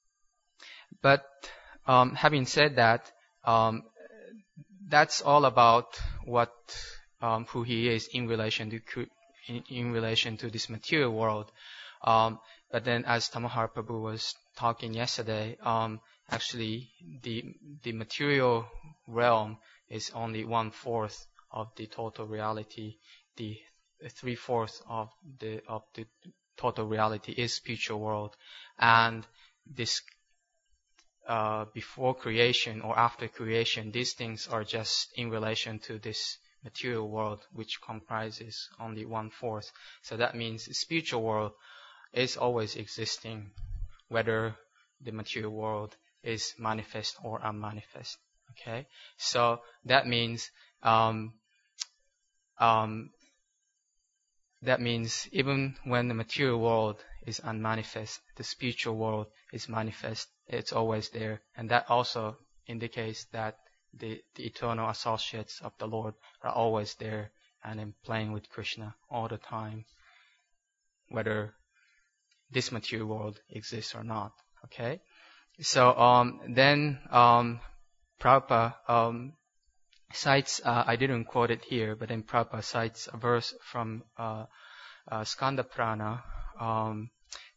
but um, having said that, um, that's all about what um, who he is in relation to in, in relation to this material world. Um, but then, as Tamahar Prabhu was talking yesterday, um, actually the the material realm is only one fourth of the total reality. The three fourths of the of the total reality is spiritual world, and this uh, before creation or after creation, these things are just in relation to this material world, which comprises only one fourth. So that means the spiritual world is always existing, whether the material world is manifest or unmanifest. Okay, so that means um, um, that means even when the material world is unmanifest, the spiritual world is manifest. It's always there, and that also indicates that the, the eternal associates of the Lord are always there and in playing with Krishna all the time, whether this material world exists or not. Okay, so um, then um, Prabhupada um, cites, uh, I didn't quote it here, but then Prabhupada cites a verse from uh, uh, Skanda Purana, um,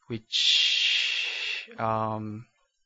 which um,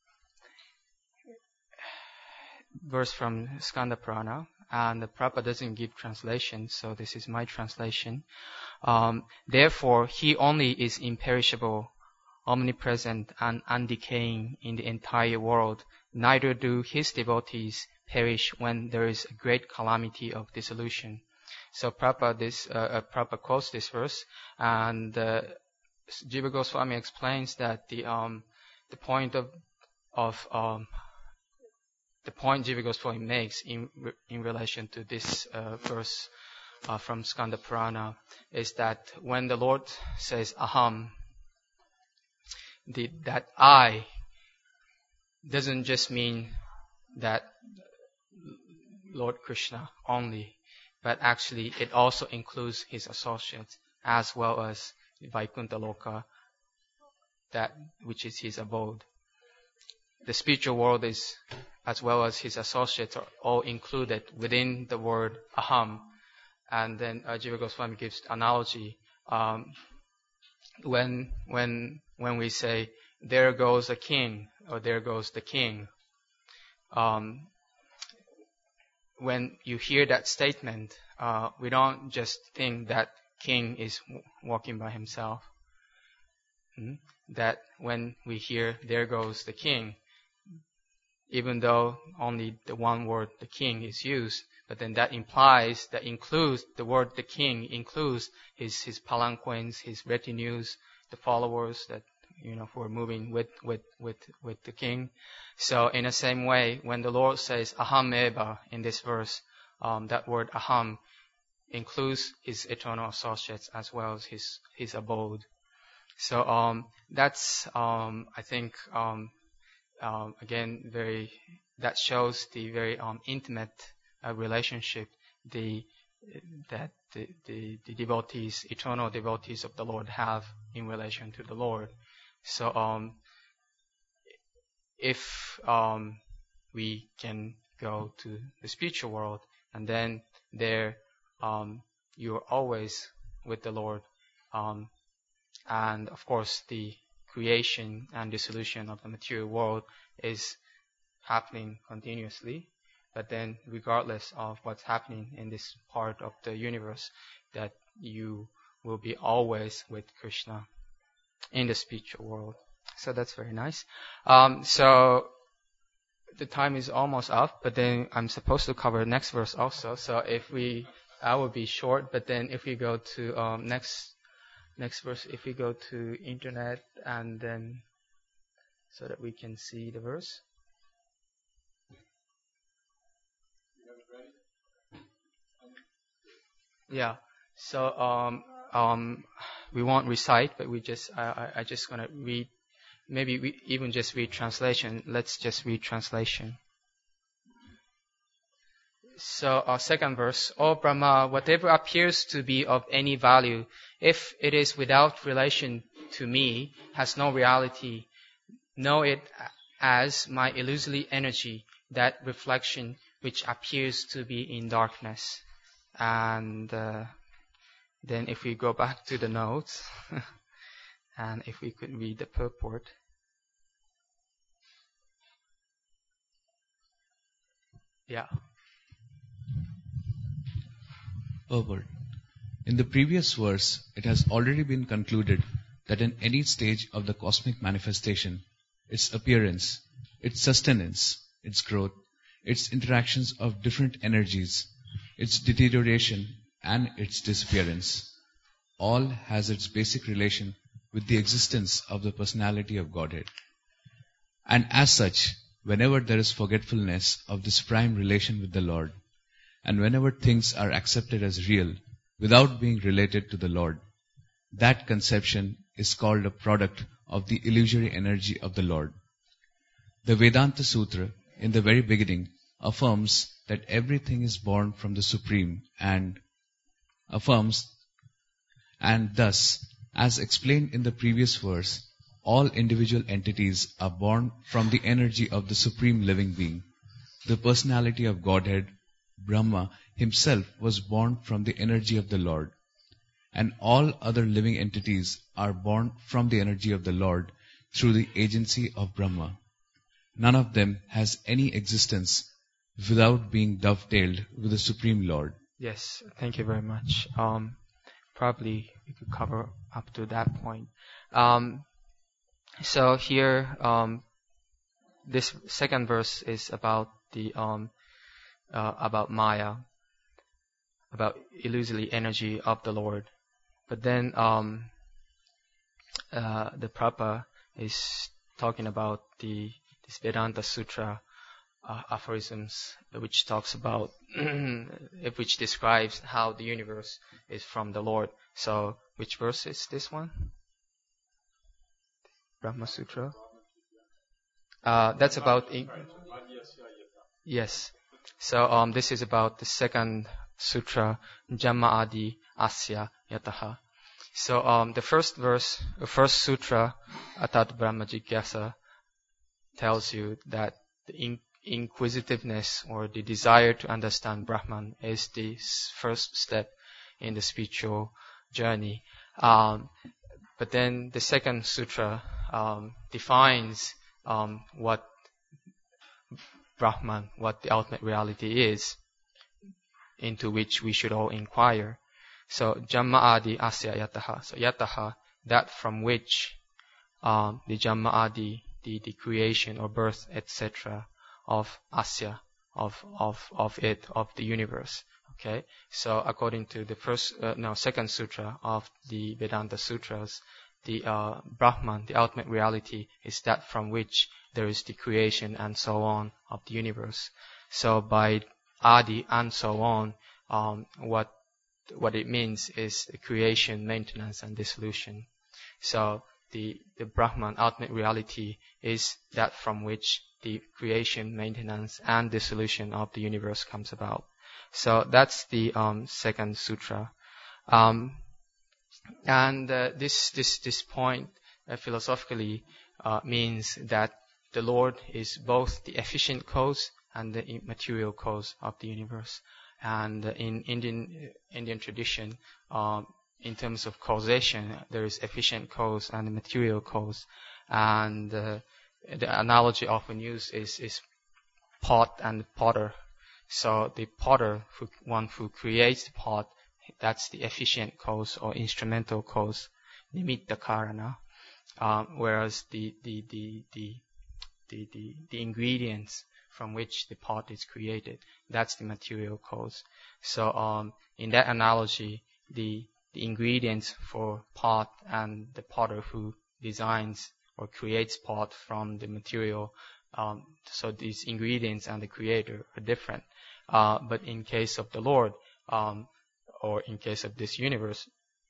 verse from Skanda Purana, and the Prabhupada doesn't give translation, so this is my translation. Um, Therefore, he only is imperishable, omnipresent, and undecaying in the entire world. Neither do his devotees perish when there is a great calamity of dissolution. So Prabhupada, this, uh, uh, Prabhupada quotes this verse, and uh, Jiva Goswami explains that the um, the point of of um, the point Jiva Goswami makes in in relation to this uh, verse uh, from Skanda Purana is that when the Lord says aham, the, that I doesn't just mean that Lord Krishna only, but actually it also includes his associates as well as Vaikuntha Loka, that which is his abode. The spiritual world is, as well as his associates, are all included within the word aham. And then uh, Jiva Goswami gives analogy. Um, when when when we say there goes a king or there goes the king, um, when you hear that statement, uh, we don't just think that king is w- walking by himself. Hmm? That when we hear there goes the king, even though only the one word the king is used, but then that implies, that includes, the word the king includes his, his palanquins, his retinues, the followers that, you know, who are moving with, with, with, with the king. So in the same way, when the Lord says aham eva in this verse, um, that word aham includes his eternal associates as well as his, his abode. So, um, that's, um, I think, um, um, again, very, that shows the very, um, intimate uh, relationship, the, that the, the, the devotees, eternal devotees of the Lord have in relation to the Lord. So, um, if, um, we can go to the spiritual world, and then there, um, you're always with the Lord, um, and of course the creation and dissolution of the material world is happening continuously. But then regardless of what's happening in this part of the universe, that you will be always with Krishna in the spiritual world. So that's very nice. Um, so the time is almost up, but then I'm supposed to cover the next verse also. So if we, I will be short, but then if we go to um, next next verse, if we go to internet and then so that we can see the verse. Yeah. So um um we won't recite, but we just I I, I just gonna read. Maybe we even just read translation. Let's just read translation. So our second verse, O Brahma, whatever appears to be of any value, if it is without relation to me, has no reality. Know it as my illusory energy, that reflection which appears to be in darkness. And uh, then if we go back to the notes, and if we could read the purport. Yeah. Purport. In the previous verse, it has already been concluded that in any stage of the cosmic manifestation, its appearance, its sustenance, its growth, its interactions of different energies, its deterioration, and its disappearance, all has its basic relation with the existence of the personality of Godhead. And as such, whenever there is forgetfulness of this prime relation with the Lord, and whenever things are accepted as real without being related to the Lord, that conception is called a product of the illusory energy of the Lord. The Vedanta Sutra, in the very beginning, affirms that everything is born from the Supreme and affirms, and thus, as explained in the previous verse, all individual entities are born from the energy of the Supreme Living Being. The personality of Godhead, Brahma, himself was born from the energy of the Lord. And all other living entities are born from the energy of the Lord through the agency of Brahma. None of them has any existence without being dovetailed with the Supreme Lord. Yes, thank you very much. Um, probably we could cover up to that point. Um, so here, um, this second verse is about the um, uh, about Maya, about illusory energy of the Lord. But then um, uh, the Prabhupada is talking about the this Vedanta Sutra uh, aphorisms which talks about, which describes how the universe is from the Lord. So, which verse is this one? Brahma Sutra. Uh, that's about. In- yes. So, um, this is about the second sutra, Jamma Adi Asya Yataha. So, um, the first verse, the first sutra, Atat Brahma Jigyasa, tells you that the in- inquisitiveness or the desire to understand Brahman is the first step in the spiritual journey. Um, but then the second sutra um, defines um, what Brahman, what the ultimate reality is, into which we should all inquire. So, Jamma Adi Asya Yataha. So, Yataha, that from which um, the Jamma Adi, the, the creation or birth, et cetera, of Asya, of, of, of it, of the universe. Okay? So, according to the first, uh, no, second sutra of the Vedanta Sutras, the uh, Brahman, the ultimate reality, is that from which there is the creation and so on of the universe. So, by Adi and so on, um, what what it means is the creation, maintenance, and dissolution. So the the Brahman, ultimate reality, is that from which the creation, maintenance, and dissolution of the universe comes about. So that's the um, second sutra, um, and uh, this this this point uh, philosophically uh, means that the Lord is both the efficient cause and the immaterial cause of the universe. And in Indian Indian tradition, um, in terms of causation, there is efficient cause and material cause. And uh, the analogy often used is, is pot and potter. So the potter, who, one who creates the pot, that's the efficient cause or instrumental cause, nimitta karana. Um, whereas the the the the the, the, the ingredients from which the pot is created, that's the material cause. So um, in that analogy, the the ingredients for pot and the potter who designs or creates pot from the material, um, so these ingredients and the creator are different. Uh, but in case of the Lord, um, or in case of this universe,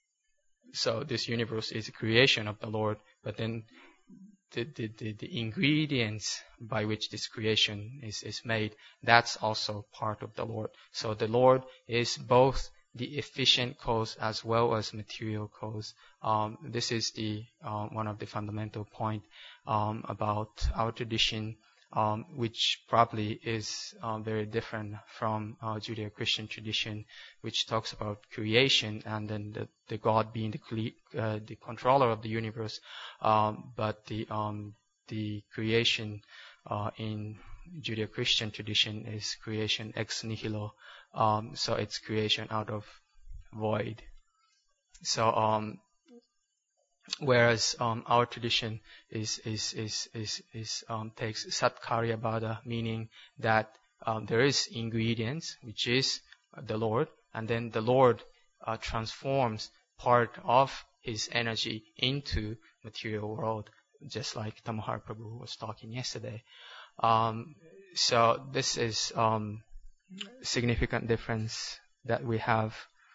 so this universe is a creation of the Lord, but then The, the, the, the ingredients by which this creation is, is made, that's also part of the Lord. So the Lord is both the efficient cause as well as material cause. Um, this is the uh, one of the fundamental point um, about our tradition, um, which probably is uh, very different from uh, Judeo-Christian tradition, which talks about creation and then the, the God being the uh, the controller of the universe. Um, but the um, the creation uh, in Judeo-Christian tradition is creation ex nihilo. Um, so it's creation out of void. So um, whereas um, our tradition is is is is, is um, takes satkarya bada, meaning that um, there is ingredients, which is the Lord, and then the Lord uh, transforms part of His energy into material world, just like Tamahar Prabhu was talking yesterday. Um, so this is um, significant difference that we have.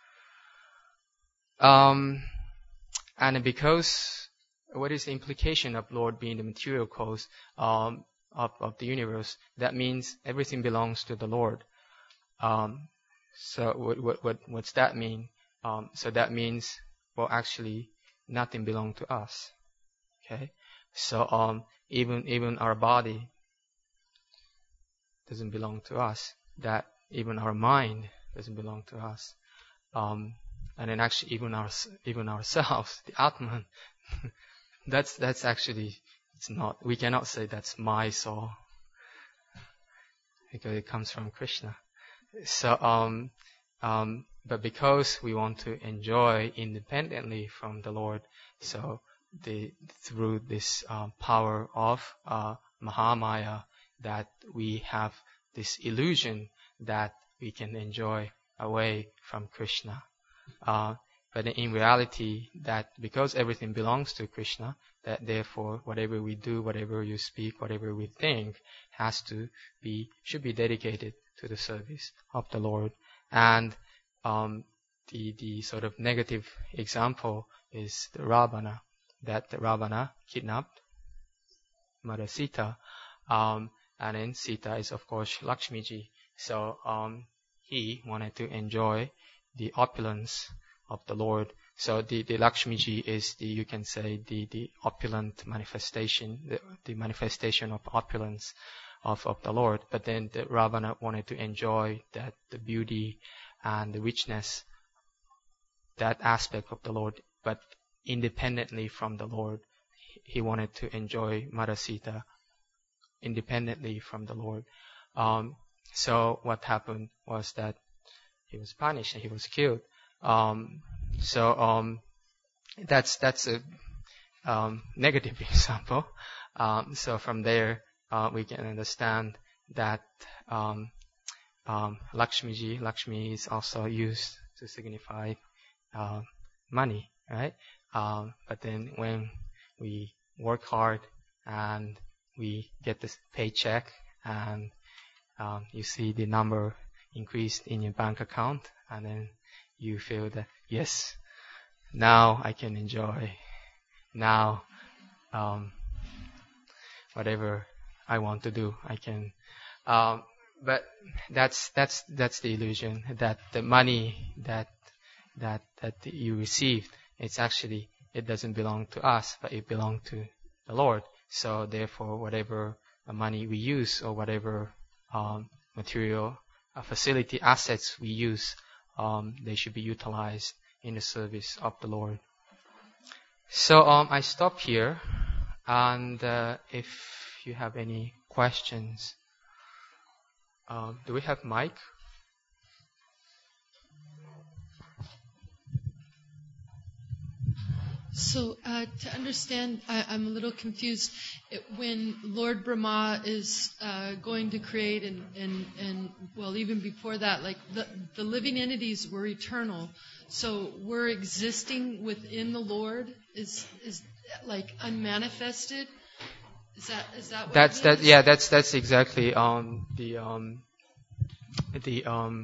Um, and because what is the implication of Lord being the material cause um, of, of the universe? That means everything belongs to the Lord. Um, so what, what, what what's that mean? Um, so that means, well, actually, nothing belongs to us. Okay, so um, even even our body doesn't belong to us. That even our mind doesn't belong to us. Um, and then actually even our even ourselves, the Atman, that's that's actually it's not. We cannot say that's my soul because it comes from Krishna. So um um. But because we want to enjoy independently from the Lord, so the, through this um, power of uh, Mahamaya, that we have this illusion that we can enjoy away from Krishna. Uh, But in reality, that because everything belongs to Krishna, that therefore whatever we do, whatever you speak, whatever we think, has to be, should be dedicated to the service of the Lord. And um, the the sort of negative example is the Ravana, that the Ravana kidnapped Mother Sita, um, and then Sita is of course Lakshmiji. So um, he wanted to enjoy the opulence of the Lord. So the, the Lakshmiji is the, you can say, the, the opulent manifestation, the, the manifestation of opulence of, of the Lord. But then the Ravana wanted to enjoy that, the beauty and the richness, that aspect of the Lord, but independently from the Lord. He wanted to enjoy Mother Sita independently from the Lord. Um, so what happened was that he was punished and he was killed. Um, so um, that's that's a um, negative example. Um, so from there uh, we can understand that um, um, Lakshmiji, Lakshmi is also used to signify uh, money, right? Um, but then when we work hard and we get this paycheck and um, you see the number increased in your bank account, and then you feel that, yes, now I can enjoy, now um, whatever I want to do, I can. Um, but that's that's that's the illusion, that the money that that that you received, it's actually, it doesn't belong to us, but it belongs to the Lord. So therefore, whatever money we use or whatever um, material uh, facility assets we use, um, they should be utilized in the service of the Lord. So um, I stop here, and uh, if you have any questions, um, do we have mic? So uh, to understand, I, I'm a little confused. It, when Lord Brahma is uh, going to create, and, and, and well, even before that, like the, the living entities were eternal. So we're existing within the Lord is is like unmanifested. Is that is that what That's it means? that. Yeah, that's that's exactly um the um the um.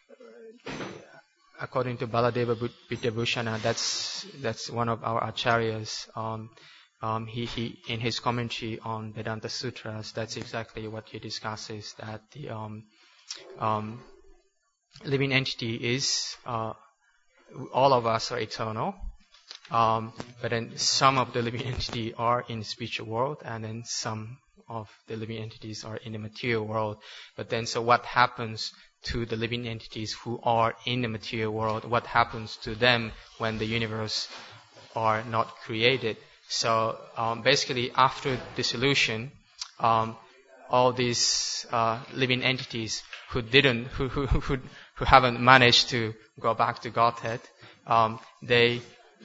According to Baladeva Vidyabhushana, that's that's one of our acharyas. Um, um, he he in his commentary on Vedanta Sutras, that's exactly what he discusses. That the um, um, living entity is uh, all of us are eternal, um, but then some of the living entity are in the spiritual world, and then some of the living entities are in the material world. But then, so what happens to the living entities who are in the material world? What happens to them when the universe are not created? So um, basically, after dissolution, um, all these uh, living entities who didn't, who who who who haven't managed to go back to Godhead, um, they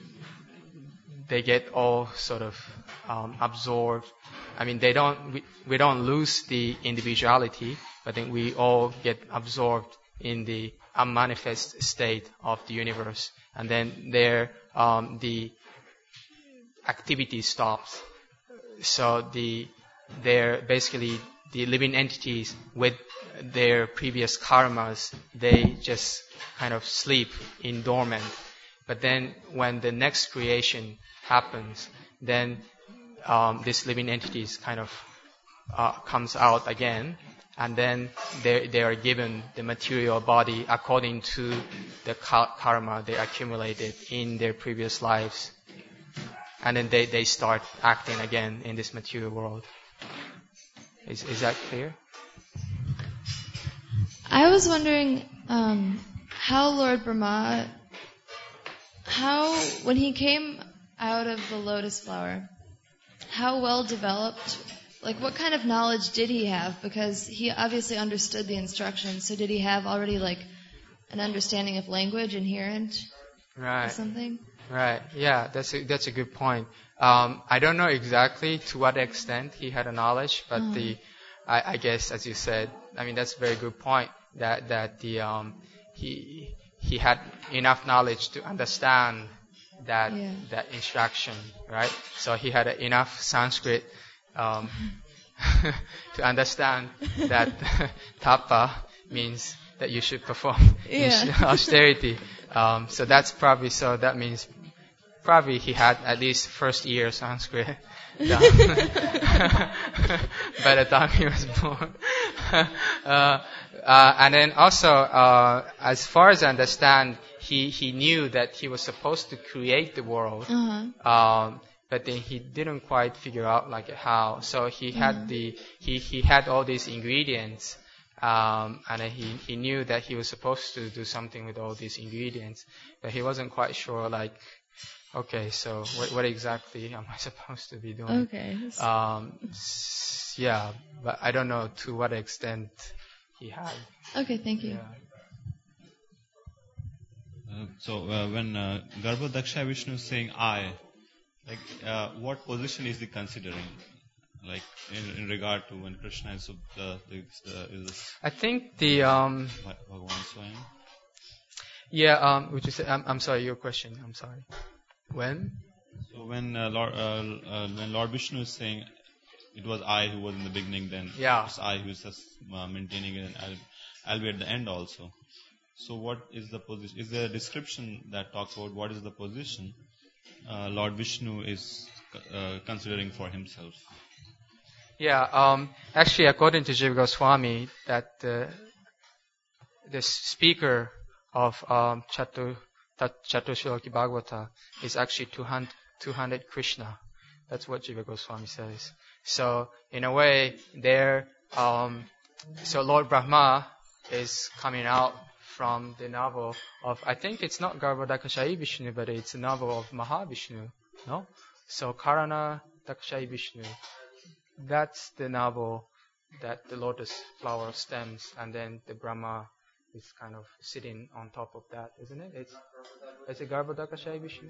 they get all sort of um, absorbed. I mean, they don't. We, we don't lose the individuality, but then we all get absorbed in the unmanifest state of the universe, and then there um, the activity stops. So the they're basically the living entities with their previous karmas, they just kind of sleep in dormant. But then when the next creation happens, then um, this living entities kind of uh, comes out again, and then they they are given the material body according to the karma they accumulated in their previous lives, and then they, they start acting again in this material world. Is is that clear? I was wondering um, how Lord Brahma, how when he came out of the lotus flower, how well developed, like what kind of knowledge did he have? Because he obviously understood the instructions. So did he have already like an understanding of language inherent Right. or something? Right. Yeah, that's a, that's a good point. Um, I don't know exactly to what extent he had a knowledge, but Uh-huh. the, I, I guess as you said, I mean that's a very good point. That that the um, he he had enough knowledge to understand that Yeah. that instruction, right? So he had enough Sanskrit um, to understand that tapa means that you should perform Yeah. austerity. Um, so that's probably so. That means probably he had at least first year Sanskrit done by the time he was born. uh, uh, and then also, uh, as far as I understand, he he knew that he was supposed to create the world. Uh-huh. Um, but then he didn't quite figure out like how. So he had the he he had all these ingredients, um, and then he he knew that he was supposed to do something with all these ingredients, but he wasn't quite sure like, okay, so what what exactly am I supposed to be doing? Okay. Um, s- yeah, but I don't know to what extent he had. Okay, thank you. Yeah. Uh, so uh, when uh, Garbhodaksha Vishnu is saying I, like uh, what position is he considering? Like in, in regard to when Krishna is uh, the, the, is I think the um Bhagavan Swayam? yeah um which is I'm I'm sorry, your question. I'm sorry. When? So when uh, Lord uh, uh, when Lord Vishnu is saying it was I who was in the beginning, then Yeah. it's I who is just uh, maintaining it, and I'll, I'll be at the end also. So what is the position? Is there a description that talks about what is the position uh, Lord Vishnu is uh, considering for himself? Yeah, um, actually, according to Jiva Goswami, that uh, the speaker of um, Chatu, Tat- Chatushloki Bhagavata is actually two hundred Krishna. That's what Jiva Goswami says. So, in a way, there, um, so Lord Brahma is coming out from the novel of, I think it's not Garbhodakashayi Vishnu, but it's a novel of Mahavishnu, no? So, Karana Dakashayi Vishnu. That's the novel that the lotus flower stems, and then the Brahma is kind of sitting on top of that, isn't it? It's it's a Garbhodakashayi Vishnu.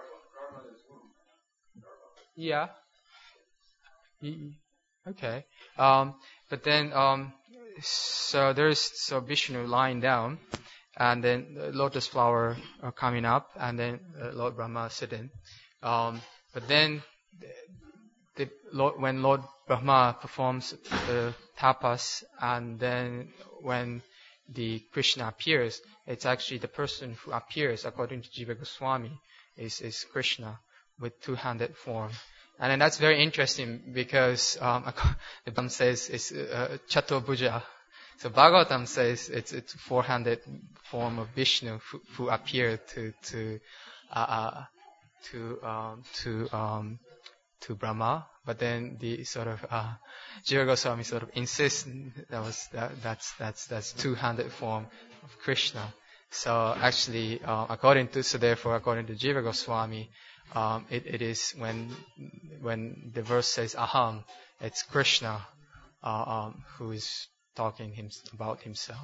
Yeah. Y- Okay. Um, but then, um, so there's so Vishnu lying down, and then the lotus flower are coming up, and then uh, Lord Brahma sitting. Um, but then, the, the Lord, when Lord Brahma performs the tapas, and then when the Krishna appears, it's actually the person who appears, according to Jiva Goswami, is is Krishna with two-handed form. And then that's very interesting because um, the Bhagavatam says it's uh, Chaturabhuja. So Bhagavatam says it's it's four-handed form of Vishnu who, who appeared to to uh, uh, to um, to um, to Brahma. But then the sort of uh, Jiva Goswami sort of insists that was that, that's that's that's two-handed form of Krishna. So actually, uh, according to so therefore according to Jiva Goswami, um, it, it is when when the verse says aham, it's Krishna uh, um, who is talking him, about himself.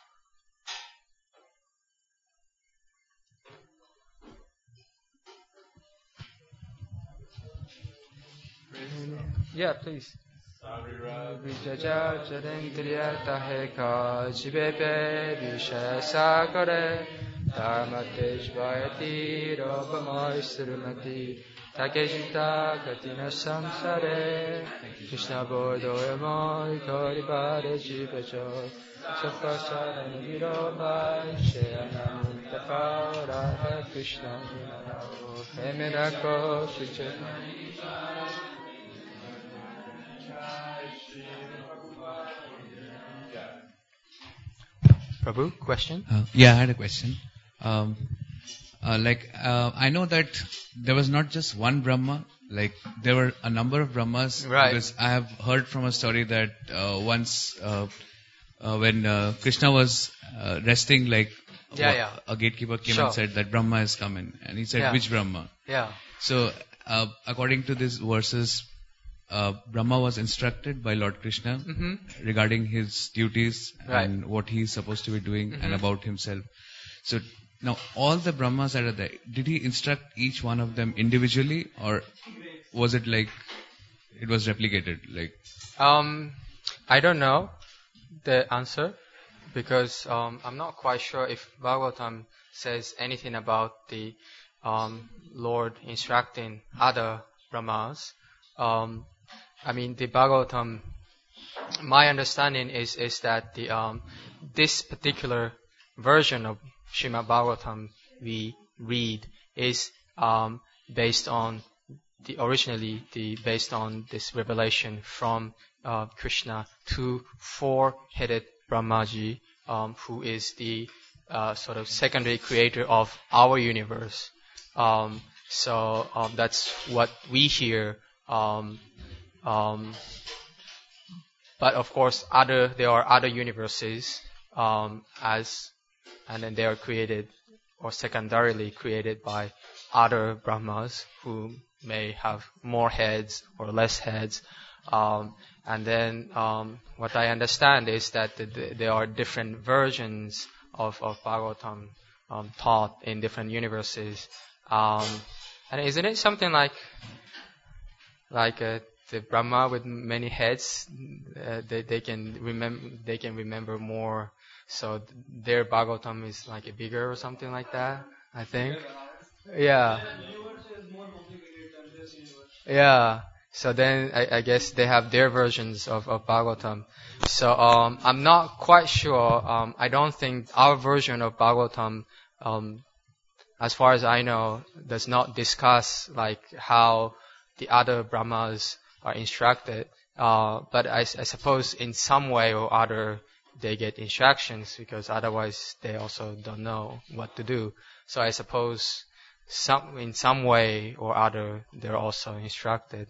Yeah, please. Vijaja Jadendriya Taheka Jibepe Vishaya Sakare Dharmatej Vayati Robamai Surumati Takejita Katina Samsare Krishna Bodoyamai Karibare Jibejo Sapasarana Virobai Shayanam Tapara Krishna Femirako Suchet. Prabhu, question? Uh, yeah, I had a question. Um, uh, like, uh, I know that there was not just one Brahma, like, there were a number of Brahmas. Right. Because I have heard from a story that uh, once, uh, uh, when uh, Krishna was uh, resting, like, Yeah, wa- yeah. a gatekeeper came Sure. and said that Brahma is coming. And he said, Yeah. which Brahma? Yeah. So, uh, according to these verses, uh, Brahma was instructed by Lord Krishna hmm regarding his duties Right. and what he's supposed to be doing and Mhm. about himself. So now all the Brahmas that are there, did he instruct each one of them individually, or was it like it was replicated? Like, Um, I don't know the answer because um, I'm not quite sure if Bhagavatam says anything about the um, Lord instructing other Brahmas. Um, I mean, the Bhagavatam, my understanding is, is that the um, this particular version of Srimad Bhagavatam we read is um, based on the originally the based on this revelation from uh, Krishna to four-headed Brahmaji, um, who is the uh, sort of secondary creator of our universe. Um, so um, that's what we hear. Um, um, but of course, other there are other universes um, as, and then they are created or secondarily created by other Brahmas who may have more heads or less heads. Um, and then um, what I understand is that the, the, there are different versions of, of Bhagavatam um, taught in different universes. Um, and isn't it something like like uh, the Brahma with many heads? Uh, they they can remember they can remember more. So their Bhagavatam is like a bigger or something like that, I think. Yeah. Yeah. So then I, I guess they have their versions of, of Bhagavatam. So um, I'm not quite sure. Um, I don't think our version of Bhagavatam, um, as far as I know, does not discuss like how the other Brahmas are instructed. Uh, but I, I suppose in some way or other they get instructions, because otherwise they also don't know what to do. So I suppose some in some way or other they're also instructed.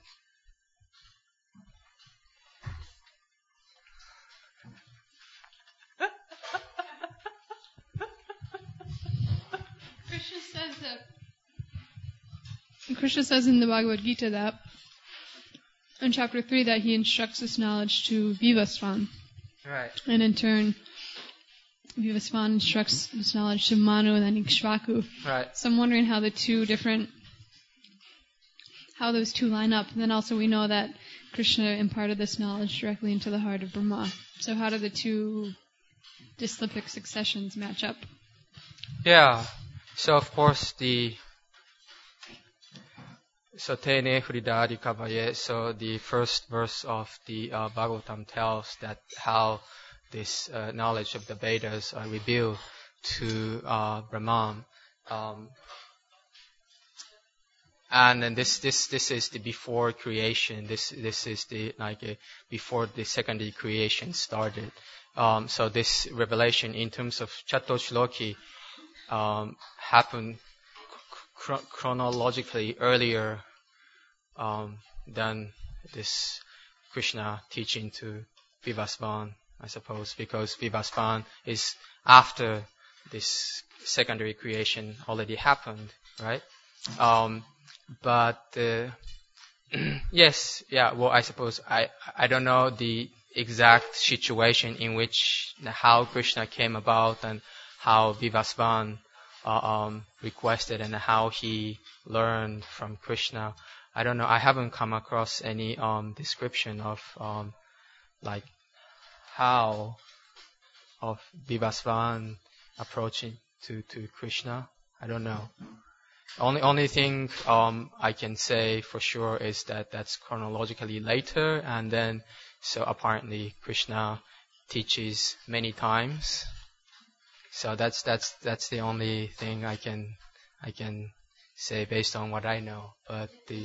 Krishna says that Krishna says in the Bhagavad Gita that in chapter three that he instructs this knowledge to Vivasvan. Right. And in turn, Vivasvan instructs this knowledge to Manu and then Ikshvaku. Right. So I'm wondering how the two different, how those two line up. And then also we know that Krishna imparted this knowledge directly into the heart of Brahma. So how do the two dislipic successions match up? Yeah. So of course the So Tene Hridari Kavaye. So the first verse of the uh, Bhagavatam tells that how this uh, knowledge of the Vedas are revealed to uh, Brahman. Um, and then this this this is the before creation. This this is the like uh, before the secondary creation started. Um, so this revelation in terms of Chatushloki um, happened chron- chronologically earlier um, than this Krishna teaching to Vivasvan, I suppose, because Vivasvan is after this secondary creation already happened, right? Um, but uh, yes, yeah. Well, I suppose I I don't know the exact situation in which how Krishna came about and how Vivasvan uh, um, requested and how he learned from Krishna. I don't know. I haven't come across any um, description of um, like how of Vivasvan approaching to, to Krishna. I don't know. Only only thing um, I can say for sure is that that's chronologically later, and then so apparently Krishna teaches many times. So that's that's that's the only thing I can I can say based on what I know. But the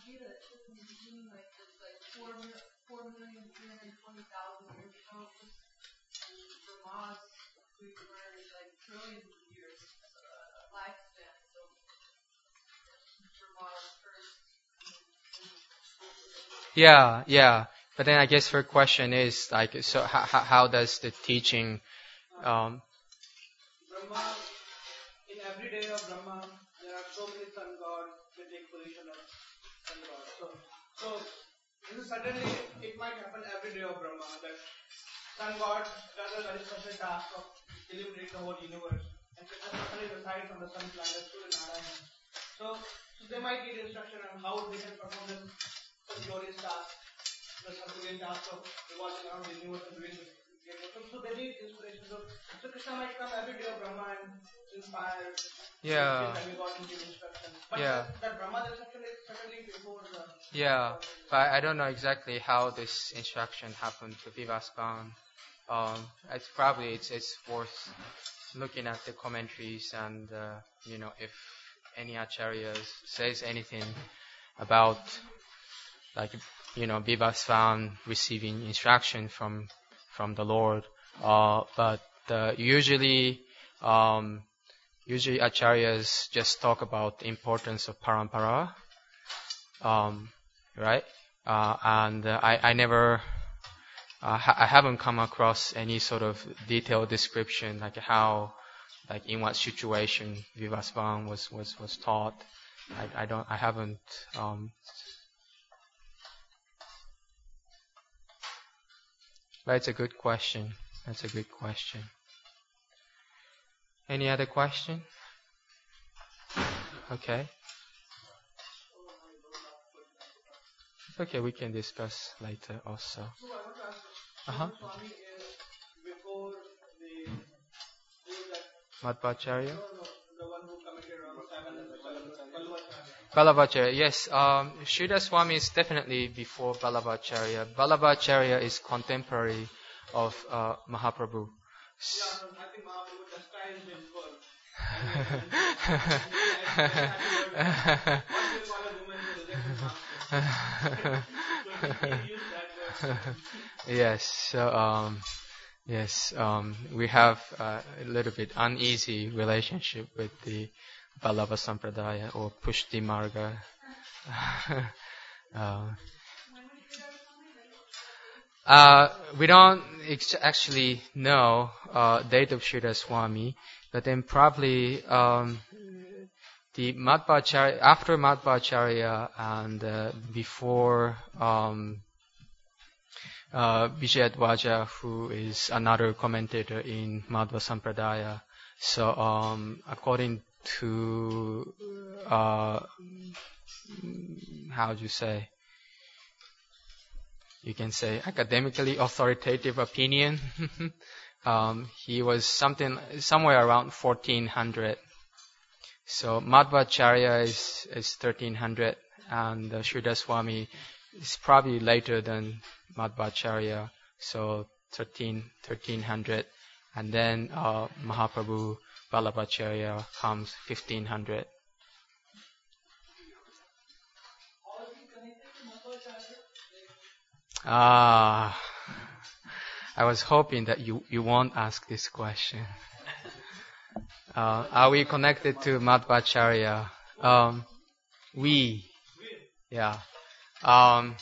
Yeah, yeah. But then I guess her question is like, so how, how does the teaching? Um, Brahma, in every day of Brahma, there are so many sun gods that take position of sun gods. So, so this is suddenly it might happen every day of Brahma that sun god does a very special task of illuminating the whole universe, and suddenly resides on the sun planet Surya Narayana. So, so they might need instruction on how they can perform this glorious task, the Herculean task of revolving around the universe and doing So, so they need inspiration. So, so Krishna might come every day of Brahma and inspire. Yeah. And we got into instruction. But Yeah. that, that Brahma instruction is certainly before the. Yeah, but I don't know exactly how this instruction happened to Vivasvan. Um, it's probably it's it's worth looking at the commentaries and uh, you know if any acharya says anything about like you know Vivasvan receiving instruction from from the Lord. Uh, but uh, usually um, usually acharyas just talk about the importance of parampara. Um, right? Uh, and uh, I, I never, uh, ha- I haven't come across any sort of detailed description, like how, like in what situation Vivasvan was, was, was taught. I, I don't, I haven't, um, but it's a good question. That's a good question. Any other question? Okay. Okay, we can discuss later also. So I want to ask, Uh-huh. Swami is before the who is that? Madhvacharya? No, no, the one who committed around seven Ballavacharya. Ballavacharya, yes. Um, Sridhar Swami is definitely before Ballavacharya. Ballavacharya is contemporary of uh, Mahaprabhu. Yeah, so I think Mahaprabhu chastised him for. What do you call a woman who rejects master? Yes, so um, yes, um, we have uh, a little bit uneasy relationship with the Vallabha Sampradaya or Pushti Marga. uh, uh, we don't ex- actually know uh, date of Sridhar Swami, but then probably um, the Madhvacharya, after Madhvacharya and uh, before um, uh, Vijayadvaja, who is another commentator in Madhva Sampradaya. So um, according to, uh, how do you say, you can say academically authoritative opinion, um, he was something somewhere around fourteen hundred. So Madhvacharya is, is thirteen hundred and uh, Sridhar Swami is probably later than Madhvacharya, so thirteen, thirteen hundred. And then uh, Mahaprabhu Vallabhacharya comes fifteen hundred. Ah, I was hoping that you, you won't ask this question. Uh, are we connected to Madhvacharya? Um, we, yeah. Um,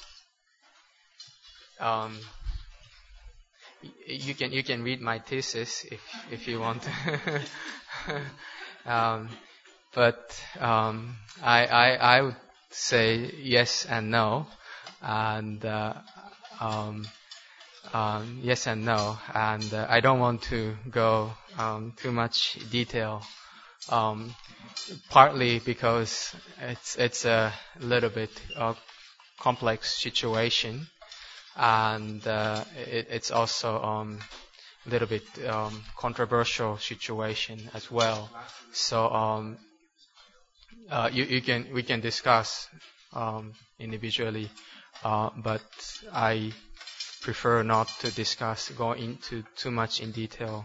um, you can you can read my thesis if if you want. um, but um, I, I I would say yes and no, and uh, um, um, yes and no, and uh, I don't want to go um, too much detail. Um, partly because it's it's a little bit uh, complex situation, and uh, it, it's also a um, little bit um, controversial situation as well. So um, uh, you, you can we can discuss um, individually, uh, but I prefer not to discuss go into too much in detail.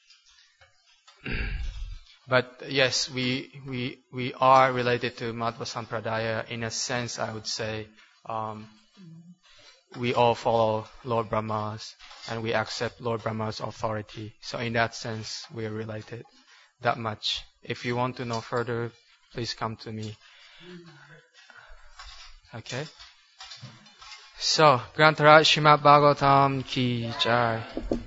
But yes, we we we are related to Madhva Sampradaya in a sense. I would say um, we all follow Lord Brahma's and we accept Lord Brahma's authority. So in that sense, we are related. That much. If you want to know further, please come to me. Okay. So, Grantaraj Srimad Bhagavatam ki jai.